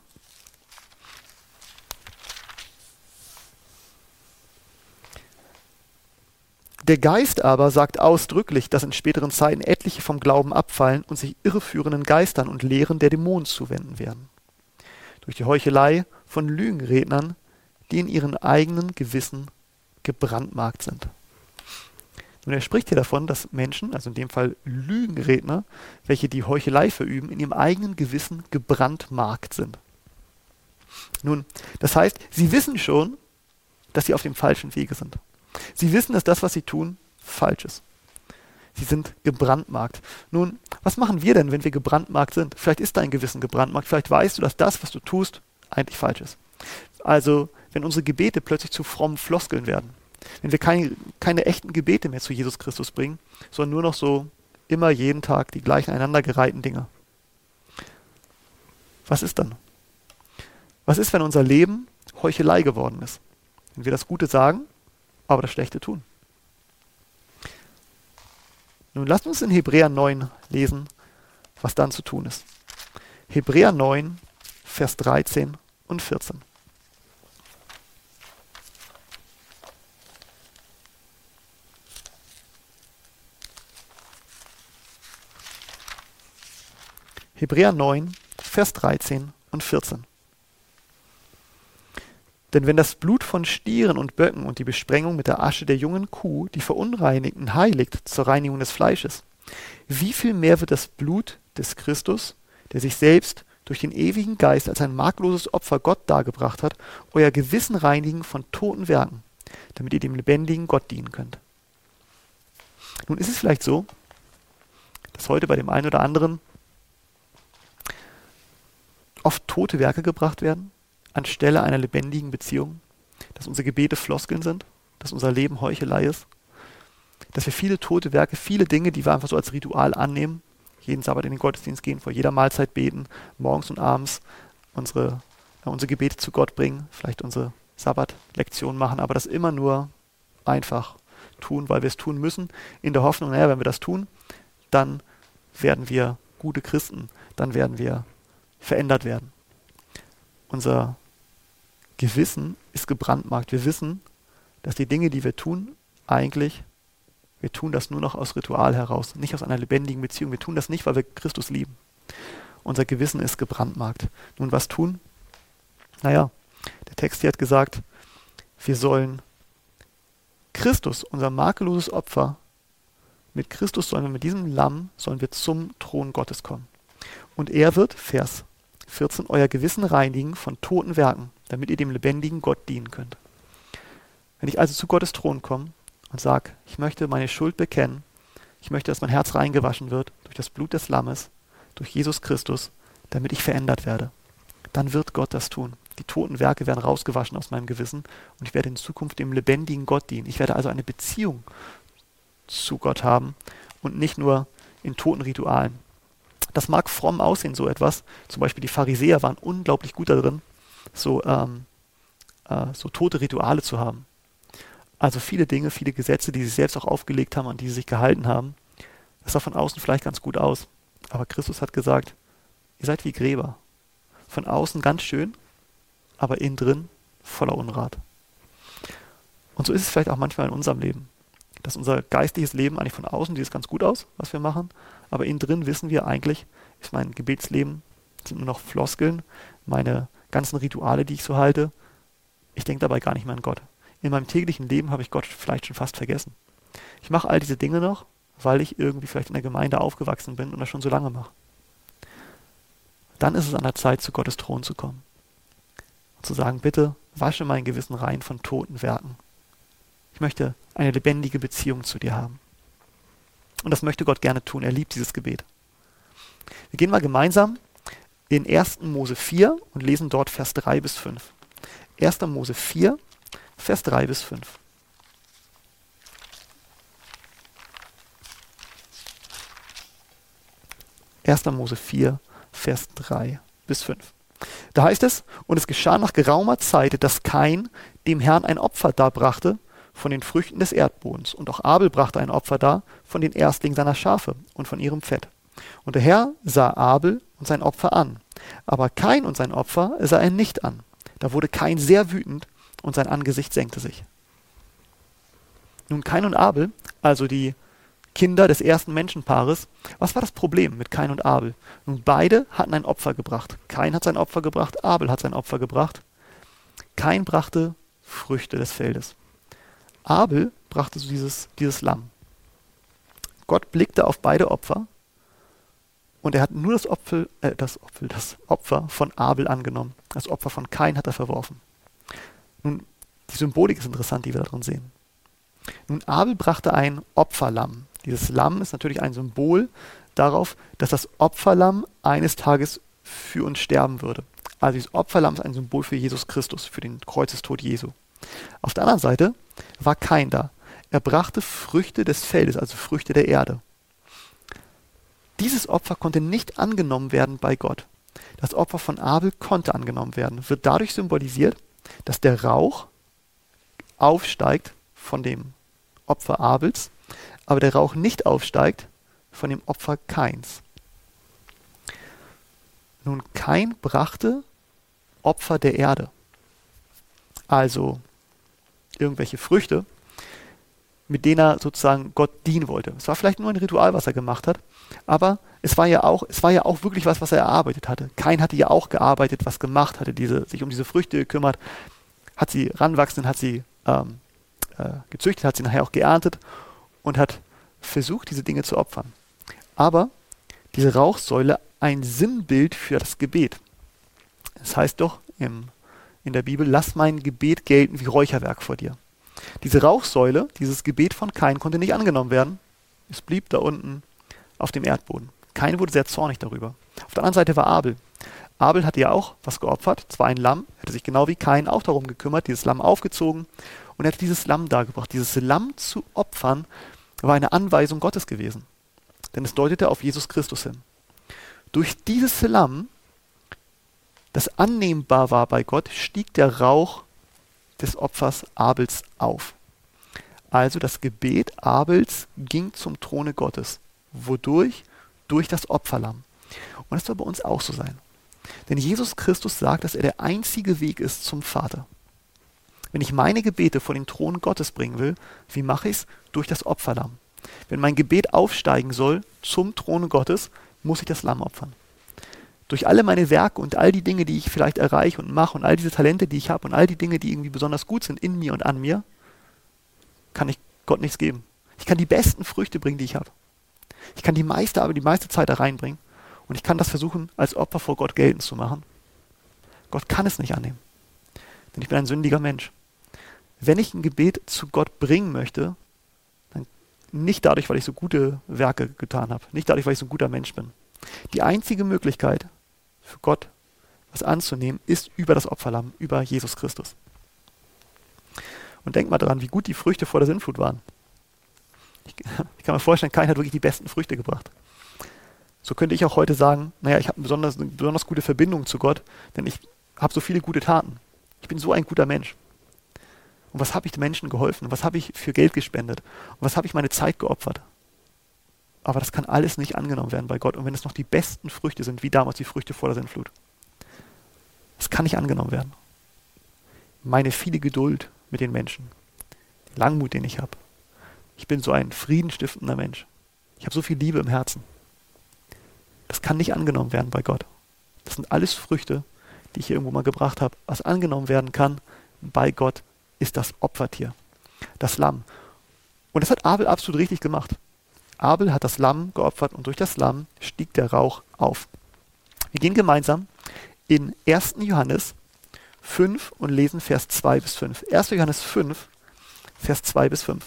Der Geist aber sagt ausdrücklich, dass in späteren Zeiten etliche vom Glauben abfallen und sich irreführenden Geistern und Lehren der Dämonen zuwenden werden. Durch die Heuchelei von Lügenrednern, die in ihren eigenen Gewissen gebrandmarkt sind. Und er spricht hier davon, dass Menschen, also in dem Fall Lügenredner, welche die Heuchelei verüben, in ihrem eigenen Gewissen gebrandmarkt sind. Nun, das heißt, sie wissen schon, dass sie auf dem falschen Wege sind. Sie wissen, dass das, was sie tun, falsch ist. Sie sind gebrandmarkt. Nun, was machen wir denn, wenn wir gebrandmarkt sind? Vielleicht ist dein Gewissen gebrandmarkt. Vielleicht weißt du, dass das, was du tust, eigentlich falsch ist. Also, wenn unsere Gebete plötzlich zu frommen Floskeln werden. Wenn wir keine echten Gebete mehr zu Jesus Christus bringen, sondern nur noch so immer jeden Tag die gleichen aneinandergereihten Dinge. Was ist dann? Was ist, wenn unser Leben Heuchelei geworden ist? Wenn wir das Gute sagen, aber das Schlechte tun. Nun lasst uns in Hebräer 9 lesen, was dann zu tun ist. Hebräer 9, Vers 13 und 14. Hebräer 9, Vers 13 und 14. Denn wenn das Blut von Stieren und Böcken und die Besprengung mit der Asche der jungen Kuh die Verunreinigten heiligt zur Reinigung des Fleisches, wie viel mehr wird das Blut des Christus, der sich selbst durch den ewigen Geist als ein makelloses Opfer Gott dargebracht hat, euer Gewissen reinigen von toten Werken, damit ihr dem lebendigen Gott dienen könnt. Nun ist es vielleicht so, dass heute bei dem einen oder anderen oft tote Werke gebracht werden, anstelle einer lebendigen Beziehung, dass unsere Gebete Floskeln sind, dass unser Leben Heuchelei ist, dass wir viele tote Werke, viele Dinge, die wir einfach so als Ritual annehmen, jeden Sabbat in den Gottesdienst gehen, vor jeder Mahlzeit beten, morgens und abends unsere Gebete zu Gott bringen, vielleicht unsere Sabbatlektion machen, aber das immer nur einfach tun, weil wir es tun müssen, in der Hoffnung, naja, wenn wir das tun, dann werden wir gute Christen, dann werden wir verändert werden. Unser Gewissen ist gebrandmarkt. Wir wissen, dass die Dinge, die wir tun, eigentlich, wir tun das nur noch aus Ritual heraus, nicht aus einer lebendigen Beziehung. Wir tun das nicht, weil wir Christus lieben. Unser Gewissen ist gebrandmarkt. Nun, was tun? Naja, der Text hier hat gesagt, wir sollen Christus, unser makelloses Opfer, mit Christus sollen wir, mit diesem Lamm, sollen wir zum Thron Gottes kommen. Und er wird, Vers 14, euer Gewissen reinigen von toten Werken, damit ihr dem lebendigen Gott dienen könnt. Wenn ich also zu Gottes Thron komme und sage, ich möchte meine Schuld bekennen, ich möchte, dass mein Herz reingewaschen wird durch das Blut des Lammes, durch Jesus Christus, damit ich verändert werde, dann wird Gott das tun. Die toten Werke werden rausgewaschen aus meinem Gewissen und ich werde in Zukunft dem lebendigen Gott dienen. Ich werde also eine Beziehung zu Gott haben und nicht nur in toten Ritualen. Das mag fromm aussehen, so etwas. Zum Beispiel die Pharisäer waren unglaublich gut darin, so tote Rituale zu haben. Also viele Dinge, viele Gesetze, die sie selbst auch aufgelegt haben, an die sie sich gehalten haben. Das sah von außen vielleicht ganz gut aus. Aber Christus hat gesagt, ihr seid wie Gräber. Von außen ganz schön, aber innen drin voller Unrat. Und so ist es vielleicht auch manchmal in unserem Leben. Dass unser geistliches Leben eigentlich von außen sieht es ganz gut aus, was wir machen, aber innen drin wissen wir eigentlich, ist mein Gebetsleben, sind nur noch Floskeln, meine ganzen Rituale, die ich so halte, ich denke dabei gar nicht mehr an Gott. In meinem täglichen Leben habe ich Gott vielleicht schon fast vergessen. Ich mache all diese Dinge noch, weil ich irgendwie vielleicht in der Gemeinde aufgewachsen bin und das schon so lange mache. Dann ist es an der Zeit, zu Gottes Thron zu kommen. Und zu sagen, bitte wasche mein Gewissen rein von toten Werken. Ich möchte eine lebendige Beziehung zu dir haben. Und das möchte Gott gerne tun. Er liebt dieses Gebet. Wir gehen mal gemeinsam in 1. Mose 4 und lesen dort Vers 3 bis 5. 1. Mose 4, Vers 3 bis 5. Mose 4, Vers 3 bis 5. Da heißt es, und es geschah nach geraumer Zeit, dass Kain dem Herrn ein Opfer darbrachte von den Früchten des Erdbodens. Und auch Abel brachte ein Opfer dar von den Erstlingen seiner Schafe und von ihrem Fett. Und der Herr sah Abel und sein Opfer an. Aber Kain und sein Opfer sah er nicht an. Da wurde Kain sehr wütend und sein Angesicht senkte sich. Nun, Kain und Abel, also die Kinder des ersten Menschenpaares, was war das Problem mit Kain und Abel? Nun, beide hatten ein Opfer gebracht. Kain hat sein Opfer gebracht, Abel hat sein Opfer gebracht. Kain brachte Früchte des Feldes. Abel brachte so dieses Lamm. Gott blickte auf beide Opfer Und er hat nur das Opfer von Abel angenommen. Das Opfer von Kain hat er verworfen. Nun, die Symbolik ist interessant, die wir da drin sehen. Nun, Abel brachte ein Opferlamm. Dieses Lamm ist natürlich ein Symbol darauf, dass das Opferlamm eines Tages für uns sterben würde. Also dieses Opferlamm ist ein Symbol für Jesus Christus, für den Kreuzestod Jesu. Auf der anderen Seite war Kain da. Er brachte Früchte des Feldes, also Früchte der Erde. Dieses Opfer konnte nicht angenommen werden bei Gott. Das Opfer von Abel konnte angenommen werden, wird dadurch symbolisiert, dass der Rauch aufsteigt von dem Opfer Abels, aber der Rauch nicht aufsteigt von dem Opfer Kains. Nun, Kain brachte Opfer der Erde, also irgendwelche Früchte, mit denen er sozusagen Gott dienen wollte. Es war vielleicht nur ein Ritual, was er gemacht hat, aber es war ja auch wirklich was er erarbeitet hatte. Kain hatte ja auch gearbeitet, was gemacht, hatte sich um diese Früchte gekümmert, hat sie ranwachsen, hat sie gezüchtet, hat sie nachher auch geerntet und hat versucht, diese Dinge zu opfern. Aber diese Rauchsäule ein Sinnbild für das Gebet. Es heißt doch in der Bibel, lass mein Gebet gelten wie Räucherwerk vor dir. Diese Rauchsäule, dieses Gebet von Kain konnte nicht angenommen werden. Es blieb da unten auf dem Erdboden. Kain wurde sehr zornig darüber. Auf der anderen Seite war Abel. Abel hatte ja auch was geopfert, zwar ein Lamm, hätte sich genau wie Kain auch darum gekümmert, dieses Lamm aufgezogen und er hat dieses Lamm dargebracht. Dieses Lamm zu opfern war eine Anweisung Gottes gewesen, denn es deutete auf Jesus Christus hin. Durch dieses Lamm, das annehmbar war bei Gott, stieg der Rauch des Opfers Abels auf. Also das Gebet Abels ging zum Throne Gottes. Wodurch? Durch das Opferlamm. Und das soll bei uns auch so sein. Denn Jesus Christus sagt, dass er der einzige Weg ist zum Vater. Wenn ich meine Gebete vor den Thron Gottes bringen will, wie mache ich es? Durch das Opferlamm. Wenn mein Gebet aufsteigen soll zum Thron Gottes, muss ich das Lamm opfern. Durch alle meine Werke und all die Dinge, die ich vielleicht erreiche und mache und all diese Talente, die ich habe und all die Dinge, die irgendwie besonders gut sind in mir und an mir, kann ich Gott nichts geben. Ich kann die besten Früchte bringen, die ich habe. Ich kann die meiste Zeit da reinbringen und ich kann das versuchen, als Opfer vor Gott geltend zu machen. Gott kann es nicht annehmen, denn ich bin ein sündiger Mensch. Wenn ich ein Gebet zu Gott bringen möchte, dann nicht dadurch, weil ich so gute Werke getan habe, nicht dadurch, weil ich so ein guter Mensch bin. Die einzige Möglichkeit für Gott was anzunehmen, ist über das Opferlamm, über Jesus Christus. Und denk mal daran, wie gut die Früchte vor der Sintflut waren. Ich kann mir vorstellen, Kain hat wirklich die besten Früchte gebracht. So könnte ich auch heute sagen, naja, ich habe eine besonders gute Verbindung zu Gott, denn ich habe so viele gute Taten. Ich bin so ein guter Mensch. Und was habe ich den Menschen geholfen? Was habe ich für Geld gespendet? Und was habe ich meine Zeit geopfert? Aber das kann alles nicht angenommen werden bei Gott. Und wenn es noch die besten Früchte sind, wie damals die Früchte vor der Sintflut, das kann nicht angenommen werden. Meine viele Geduld mit den Menschen, den Langmut, den ich habe. Ich bin so ein friedenstiftender Mensch. Ich habe so viel Liebe im Herzen. Das kann nicht angenommen werden bei Gott. Das sind alles Früchte, die ich hier irgendwo mal gebracht habe. Was angenommen werden kann bei Gott, ist das Opfertier, das Lamm. Und das hat Abel absolut richtig gemacht. Abel hat das Lamm geopfert und durch das Lamm stieg der Rauch auf. Wir gehen gemeinsam in 1. Johannes 5 und lesen Vers 2 bis 5. 1. Johannes 5, Vers 2 bis 5.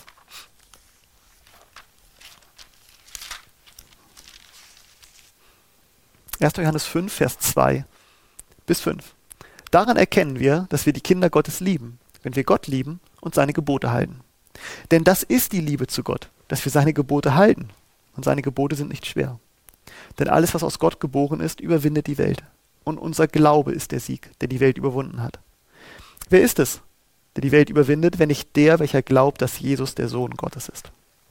Johannes 5, Vers 2 bis 5. Daran erkennen wir, dass wir die Kinder Gottes lieben, wenn wir Gott lieben und seine Gebote halten. Denn das ist die Liebe zu Gott, dass wir seine Gebote halten. Und seine Gebote sind nicht schwer. Denn alles, was aus Gott geboren ist, überwindet die Welt. Und unser Glaube ist der Sieg, der die Welt überwunden hat. Wer ist es, der die Welt überwindet, wenn nicht der, welcher glaubt, dass Jesus der Sohn Gottes ist?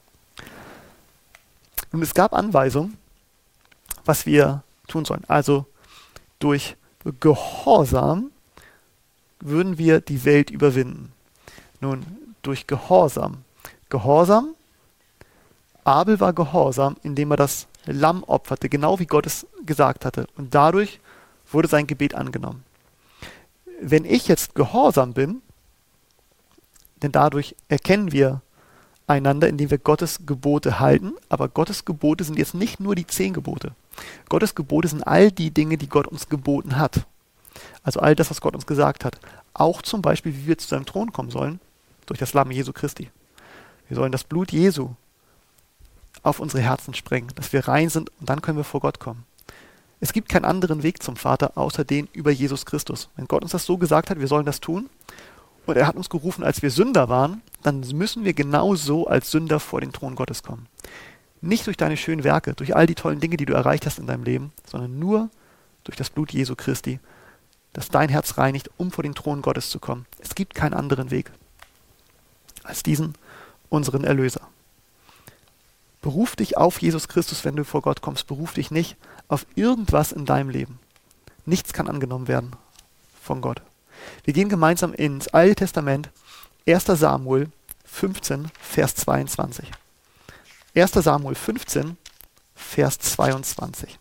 Und es gab Anweisungen, was wir tun sollen. Also durch Gehorsam würden wir die Welt überwinden. Nun, durch Gehorsam. Gehorsam, Abel war gehorsam, indem er das Lamm opferte, genau wie Gott es gesagt hatte. Und dadurch wurde sein Gebet angenommen. Wenn ich jetzt gehorsam bin, denn dadurch erkennen wir einander, indem wir Gottes Gebote halten, aber Gottes Gebote sind jetzt nicht nur die 10 Gebote. Gottes Gebote sind all die Dinge, die Gott uns geboten hat. Also all das, was Gott uns gesagt hat. Auch zum Beispiel, wie wir zu seinem Thron kommen sollen, durch das Lamm Jesu Christi. Wir sollen das Blut Jesu auf unsere Herzen sprengen, dass wir rein sind und dann können wir vor Gott kommen. Es gibt keinen anderen Weg zum Vater, außer den über Jesus Christus. Wenn Gott uns das so gesagt hat, wir sollen das tun, und er hat uns gerufen, als wir Sünder waren, dann müssen wir genauso als Sünder vor den Thron Gottes kommen. Nicht durch deine schönen Werke, durch all die tollen Dinge, die du erreicht hast in deinem Leben, sondern nur durch das Blut Jesu Christi, das dein Herz reinigt, um vor den Thron Gottes zu kommen. Es gibt keinen anderen Weg als diesen, unseren Erlöser. Beruf dich auf Jesus Christus, wenn du vor Gott kommst. Beruf dich nicht auf irgendwas in deinem Leben. Nichts kann angenommen werden von Gott. Wir gehen gemeinsam ins Alte Testament, 1. Samuel 15, Vers 22. 1. Samuel 15, Vers 22.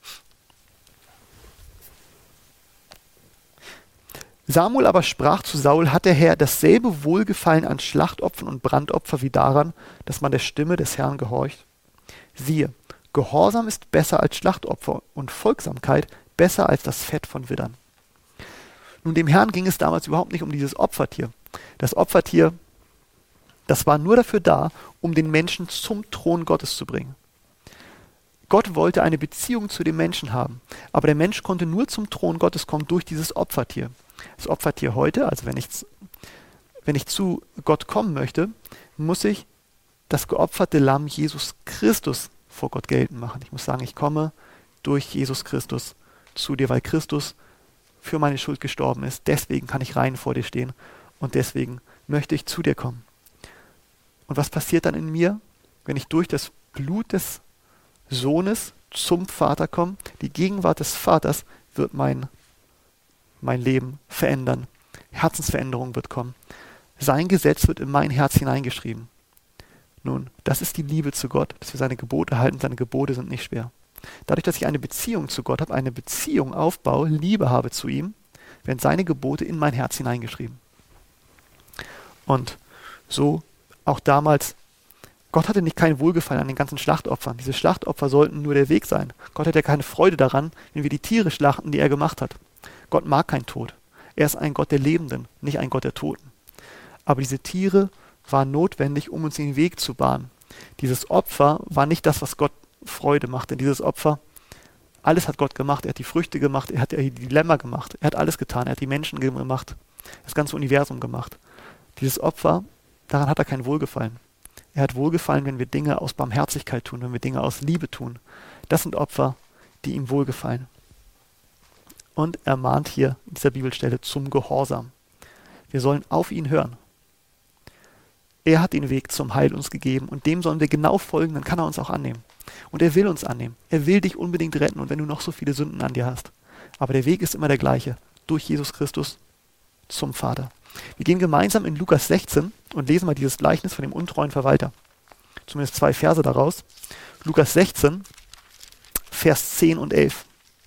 Samuel aber sprach zu Saul, hat der Herr dasselbe Wohlgefallen an Schlachtopfern und Brandopfer wie daran, dass man der Stimme des Herrn gehorcht? Siehe, Gehorsam ist besser als Schlachtopfer und Folgsamkeit besser als das Fett von Widdern. Nun, dem Herrn ging es damals überhaupt nicht um dieses Opfertier. Das Opfertier, das war nur dafür da, um den Menschen zum Thron Gottes zu bringen. Gott wollte eine Beziehung zu dem Menschen haben, aber der Mensch konnte nur zum Thron Gottes kommen durch dieses Opfertier. Das Opfertier heute, also wenn ich zu Gott kommen möchte, muss ich das geopferte Lamm Jesus Christus vor Gott geltend machen. Ich muss sagen, ich komme durch Jesus Christus zu dir, weil Christus für meine Schuld gestorben ist. Deswegen kann ich rein vor dir stehen und deswegen möchte ich zu dir kommen. Und was passiert dann in mir, wenn ich durch das Blut des Sohnes zum Vater komme? Die Gegenwart des Vaters wird mein Leben verändern. Herzensveränderung wird kommen. Sein Gesetz wird in mein Herz hineingeschrieben. Nun, das ist die Liebe zu Gott, dass wir seine Gebote halten. Seine Gebote sind nicht schwer. Dadurch, dass ich eine Beziehung zu Gott habe, eine Beziehung aufbaue, Liebe habe zu ihm, werden seine Gebote in mein Herz hineingeschrieben. Und so auch damals, Gott hatte nicht kein Wohlgefallen an den ganzen Schlachtopfern. Diese Schlachtopfer sollten nur der Weg sein. Gott hat ja keine Freude daran, wenn wir die Tiere schlachten, die er gemacht hat. Gott mag keinen Tod. Er ist ein Gott der Lebenden, nicht ein Gott der Toten. Aber diese Tiere waren notwendig, um uns den Weg zu bahnen. Dieses Opfer war nicht das, was Gott Freude machte. Dieses Opfer, alles hat Gott gemacht. Er hat die Früchte gemacht, er hat die Lämmer gemacht, er hat alles getan, er hat die Menschen gemacht, das ganze Universum gemacht. Dieses Opfer, daran hat er kein Wohlgefallen. Er hat Wohlgefallen, wenn wir Dinge aus Barmherzigkeit tun, wenn wir Dinge aus Liebe tun. Das sind Opfer, die ihm wohlgefallen. Und er mahnt hier in dieser Bibelstelle zum Gehorsam. Wir sollen auf ihn hören. Er hat den Weg zum Heil uns gegeben und dem sollen wir genau folgen, dann kann er uns auch annehmen. Und er will uns annehmen. Er will dich unbedingt retten und wenn du noch so viele Sünden an dir hast. Aber der Weg ist immer der gleiche. Durch Jesus Christus zum Vater. Wir gehen gemeinsam in Lukas 16 und lesen mal dieses Gleichnis von dem untreuen Verwalter. Zumindest 2 Verse daraus. Lukas 16, Vers 10 und 11.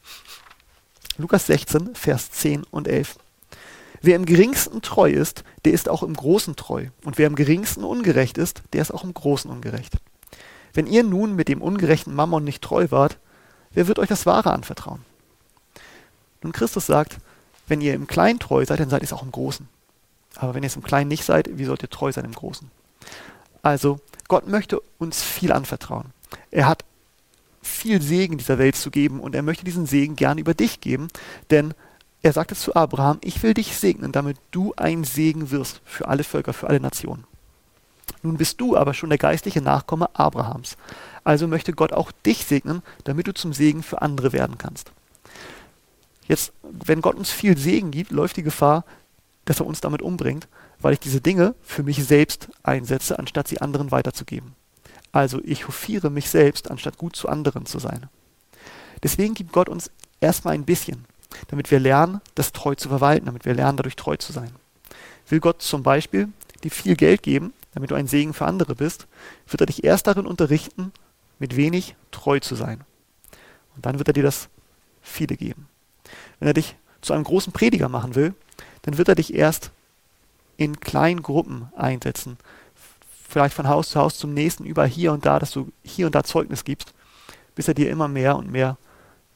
Lukas 16, Vers 10 und 11. Wer im geringsten treu ist, der ist auch im Großen treu. Und wer im geringsten ungerecht ist, der ist auch im Großen ungerecht. Wenn ihr nun mit dem ungerechten Mammon nicht treu wart, wer wird euch das Wahre anvertrauen? Nun, Christus sagt, wenn ihr im Kleinen treu seid, dann seid ihr es auch im Großen. Aber wenn ihr es im Kleinen nicht seid, wie sollt ihr treu sein im Großen? Also, Gott möchte uns viel anvertrauen. Er hat viel Segen dieser Welt zu geben und er möchte diesen Segen gerne über dich geben, denn er sagte zu Abraham, ich will dich segnen, damit du ein Segen wirst für alle Völker, für alle Nationen. Nun bist du aber schon der geistliche Nachkomme Abrahams. Also möchte Gott auch dich segnen, damit du zum Segen für andere werden kannst. Jetzt, wenn Gott uns viel Segen gibt, läuft die Gefahr, dass er uns damit umbringt, weil ich diese Dinge für mich selbst einsetze, anstatt sie anderen weiterzugeben. Also ich hofiere mich selbst, anstatt gut zu anderen zu sein. Deswegen gibt Gott uns erstmal ein bisschen, damit wir lernen, das treu zu verwalten, damit wir lernen, dadurch treu zu sein. Will Gott zum Beispiel dir viel Geld geben, damit du ein Segen für andere bist, wird er dich erst darin unterrichten, mit wenig treu zu sein. Und dann wird er dir das viele geben. Wenn er dich zu einem großen Prediger machen will, dann wird er dich erst in kleinen Gruppen einsetzen. Vielleicht von Haus zu Haus zum nächsten, überall hier und da, dass du hier und da Zeugnis gibst, bis er dir immer mehr und mehr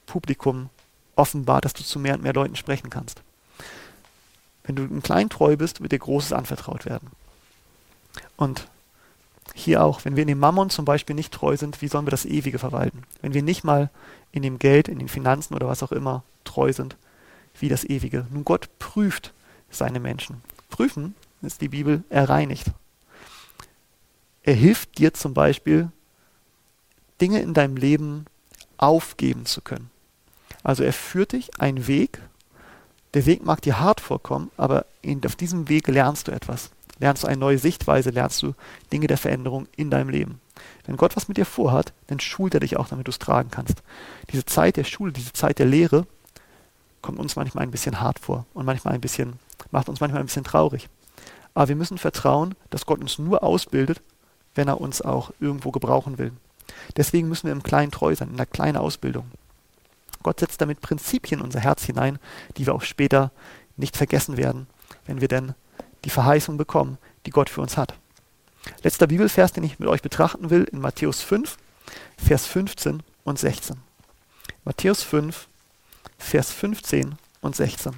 Publikum offenbart, dass du zu mehr und mehr Leuten sprechen kannst. Wenn du im Kleinen treu bist, wird dir Großes anvertraut werden. Und hier auch, wenn wir in dem Mammon zum Beispiel nicht treu sind, wie sollen wir das Ewige verwalten? Wenn wir nicht mal in dem Geld, in den Finanzen oder was auch immer treu sind, wie das Ewige. Nun, Gott prüft seine Menschen. Prüfen ist die Bibel, er reinigt. Er hilft dir zum Beispiel, Dinge in deinem Leben aufgeben zu können. Also er führt dich einen Weg. Der Weg mag dir hart vorkommen, aber auf diesem Weg lernst du etwas. Lernst du eine neue Sichtweise, lernst du Dinge der Veränderung in deinem Leben. Wenn Gott was mit dir vorhat, dann schult er dich auch, damit du es tragen kannst. Diese Zeit der Schule, diese Zeit der Lehre kommt uns manchmal ein bisschen hart vor und macht uns manchmal ein bisschen traurig. Aber wir müssen vertrauen, dass Gott uns nur ausbildet, wenn er uns auch irgendwo gebrauchen will. Deswegen müssen wir im Kleinen treu sein, in der kleinen Ausbildung. Gott setzt damit Prinzipien in unser Herz hinein, die wir auch später nicht vergessen werden, wenn wir denn die Verheißung bekommen, die Gott für uns hat. Letzter Bibelvers, den ich mit euch betrachten will, in Matthäus 5, Vers 15 und 16. Matthäus 5, Vers 15 und 16.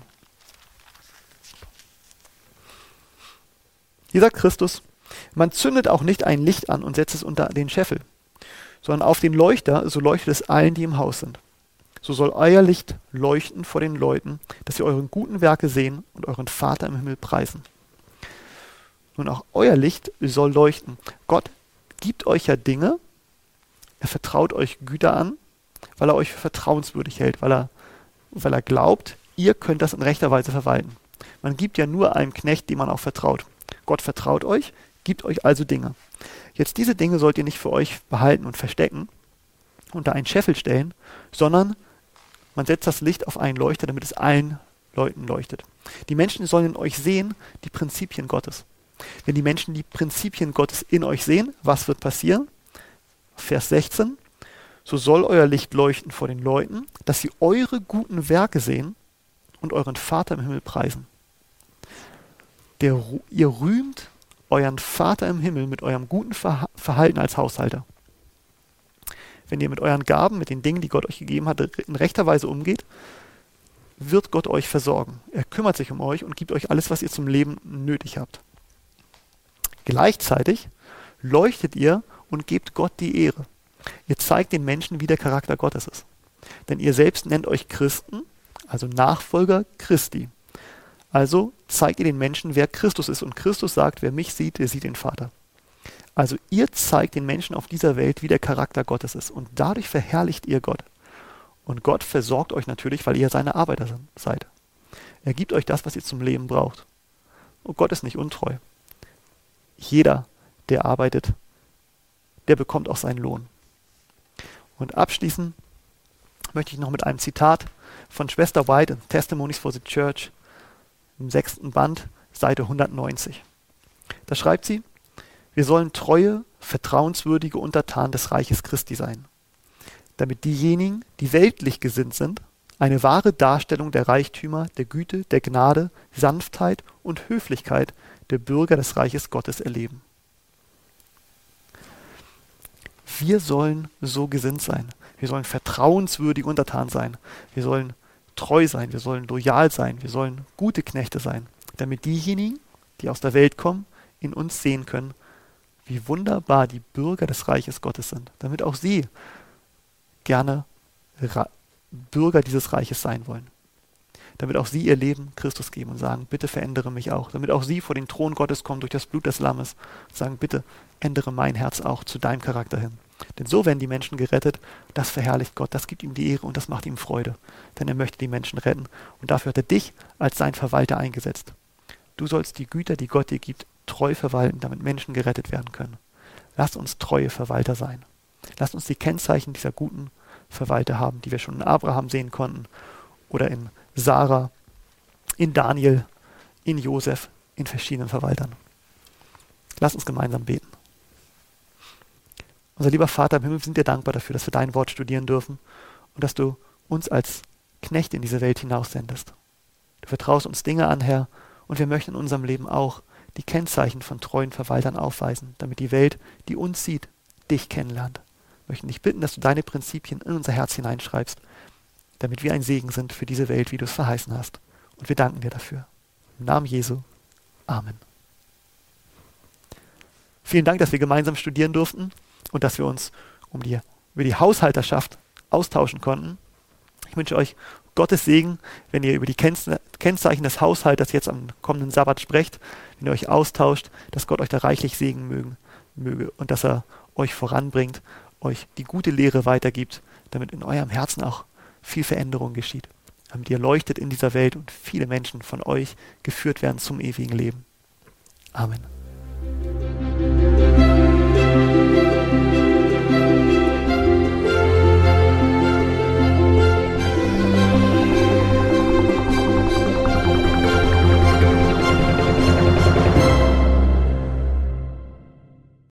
Hier sagt Christus, man zündet auch nicht ein Licht an und setzt es unter den Scheffel, sondern auf den Leuchter, so leuchtet es allen, die im Haus sind. So soll euer Licht leuchten vor den Leuten, dass sie euren guten Werke sehen und euren Vater im Himmel preisen. Nun auch euer Licht soll leuchten. Gott gibt euch ja Dinge, er vertraut euch Güter an, weil er euch für vertrauenswürdig hält, weil er glaubt, ihr könnt das in rechter Weise verwalten. Man gibt ja nur einem Knecht, dem man auch vertraut. Gott vertraut euch, gibt euch also Dinge. Jetzt diese Dinge sollt ihr nicht für euch behalten und verstecken, unter einen Scheffel stellen, sondern man setzt das Licht auf einen Leuchter, damit es allen Leuten leuchtet. Die Menschen sollen in euch sehen die Prinzipien Gottes. Wenn die Menschen die Prinzipien Gottes in euch sehen, was wird passieren? Vers 16. So soll euer Licht leuchten vor den Leuten, dass sie eure guten Werke sehen und euren Vater im Himmel preisen. Ihr rühmt euren Vater im Himmel mit eurem guten Verhalten als Haushalter. Wenn ihr mit euren Gaben, mit den Dingen, die Gott euch gegeben hat, in rechter Weise umgeht, wird Gott euch versorgen. Er kümmert sich um euch und gibt euch alles, was ihr zum Leben nötig habt. Gleichzeitig leuchtet ihr und gebt Gott die Ehre. Ihr zeigt den Menschen, wie der Charakter Gottes ist. Denn ihr selbst nennt euch Christen, also Nachfolger Christi. Also zeigt ihr den Menschen, wer Christus ist. Und Christus sagt, wer mich sieht, der sieht den Vater. Also ihr zeigt den Menschen auf dieser Welt, wie der Charakter Gottes ist. Und dadurch verherrlicht ihr Gott. Und Gott versorgt euch natürlich, weil ihr seine Arbeiter seid. Er gibt euch das, was ihr zum Leben braucht. Und Gott ist nicht untreu. Jeder, der arbeitet, der bekommt auch seinen Lohn. Und abschließen möchte ich noch mit einem Zitat von Schwester White in Testimonies for the Church im 6. Band, Seite 190. Da schreibt sie, wir sollen treue, vertrauenswürdige Untertanen des Reiches Christi sein, damit diejenigen, die weltlich gesinnt sind, eine wahre Darstellung der Reichtümer, der Güte, der Gnade, Sanftheit und Höflichkeit der Bürger des Reiches Gottes erleben. Wir sollen so gesinnt sein. Wir sollen vertrauenswürdig untertan sein. Wir sollen treu sein. Wir sollen loyal sein. Wir sollen gute Knechte sein, damit diejenigen, die aus der Welt kommen, in uns sehen können, wie wunderbar die Bürger des Reiches Gottes sind, damit auch sie gerne Bürger dieses Reiches sein wollen. Damit auch sie ihr Leben Christus geben und sagen, bitte verändere mich auch. Damit auch sie vor den Thron Gottes kommen durch das Blut des Lammes und sagen, bitte ändere mein Herz auch zu deinem Charakter hin. Denn so werden die Menschen gerettet, das verherrlicht Gott, das gibt ihm die Ehre und das macht ihm Freude. Denn er möchte die Menschen retten und dafür hat er dich als sein Verwalter eingesetzt. Du sollst die Güter, die Gott dir gibt, treu verwalten, damit Menschen gerettet werden können. Lass uns treue Verwalter sein. Lass uns die Kennzeichen dieser guten Verwalter haben, die wir schon in Abraham sehen konnten oder in Sarah, in Daniel, in Josef, in verschiedenen Verwaltern. Lass uns gemeinsam beten. Unser lieber Vater im Himmel, wir sind dir dankbar dafür, dass wir dein Wort studieren dürfen und dass du uns als Knechte in diese Welt hinaussendest. Du vertraust uns Dinge an, Herr, und wir möchten in unserem Leben auch die Kennzeichen von treuen Verwaltern aufweisen, damit die Welt, die uns sieht, dich kennenlernt. Wir möchten dich bitten, dass du deine Prinzipien in unser Herz hineinschreibst, damit wir ein Segen sind für diese Welt, wie du es verheißen hast. Und wir danken dir dafür. Im Namen Jesu. Amen. Vielen Dank, dass wir gemeinsam studieren durften und dass wir uns über die Haushalterschaft austauschen konnten. Ich wünsche euch Gottes Segen, wenn ihr über die Kennzeichen des Haushalters jetzt am kommenden Sabbat sprecht, wenn ihr euch austauscht, dass Gott euch da reichlich segnen möge und dass er euch voranbringt, euch die gute Lehre weitergibt, damit in eurem Herzen auch viel Veränderung geschieht, damit ihr leuchtet in dieser Welt und viele Menschen von euch geführt werden zum ewigen Leben. Amen.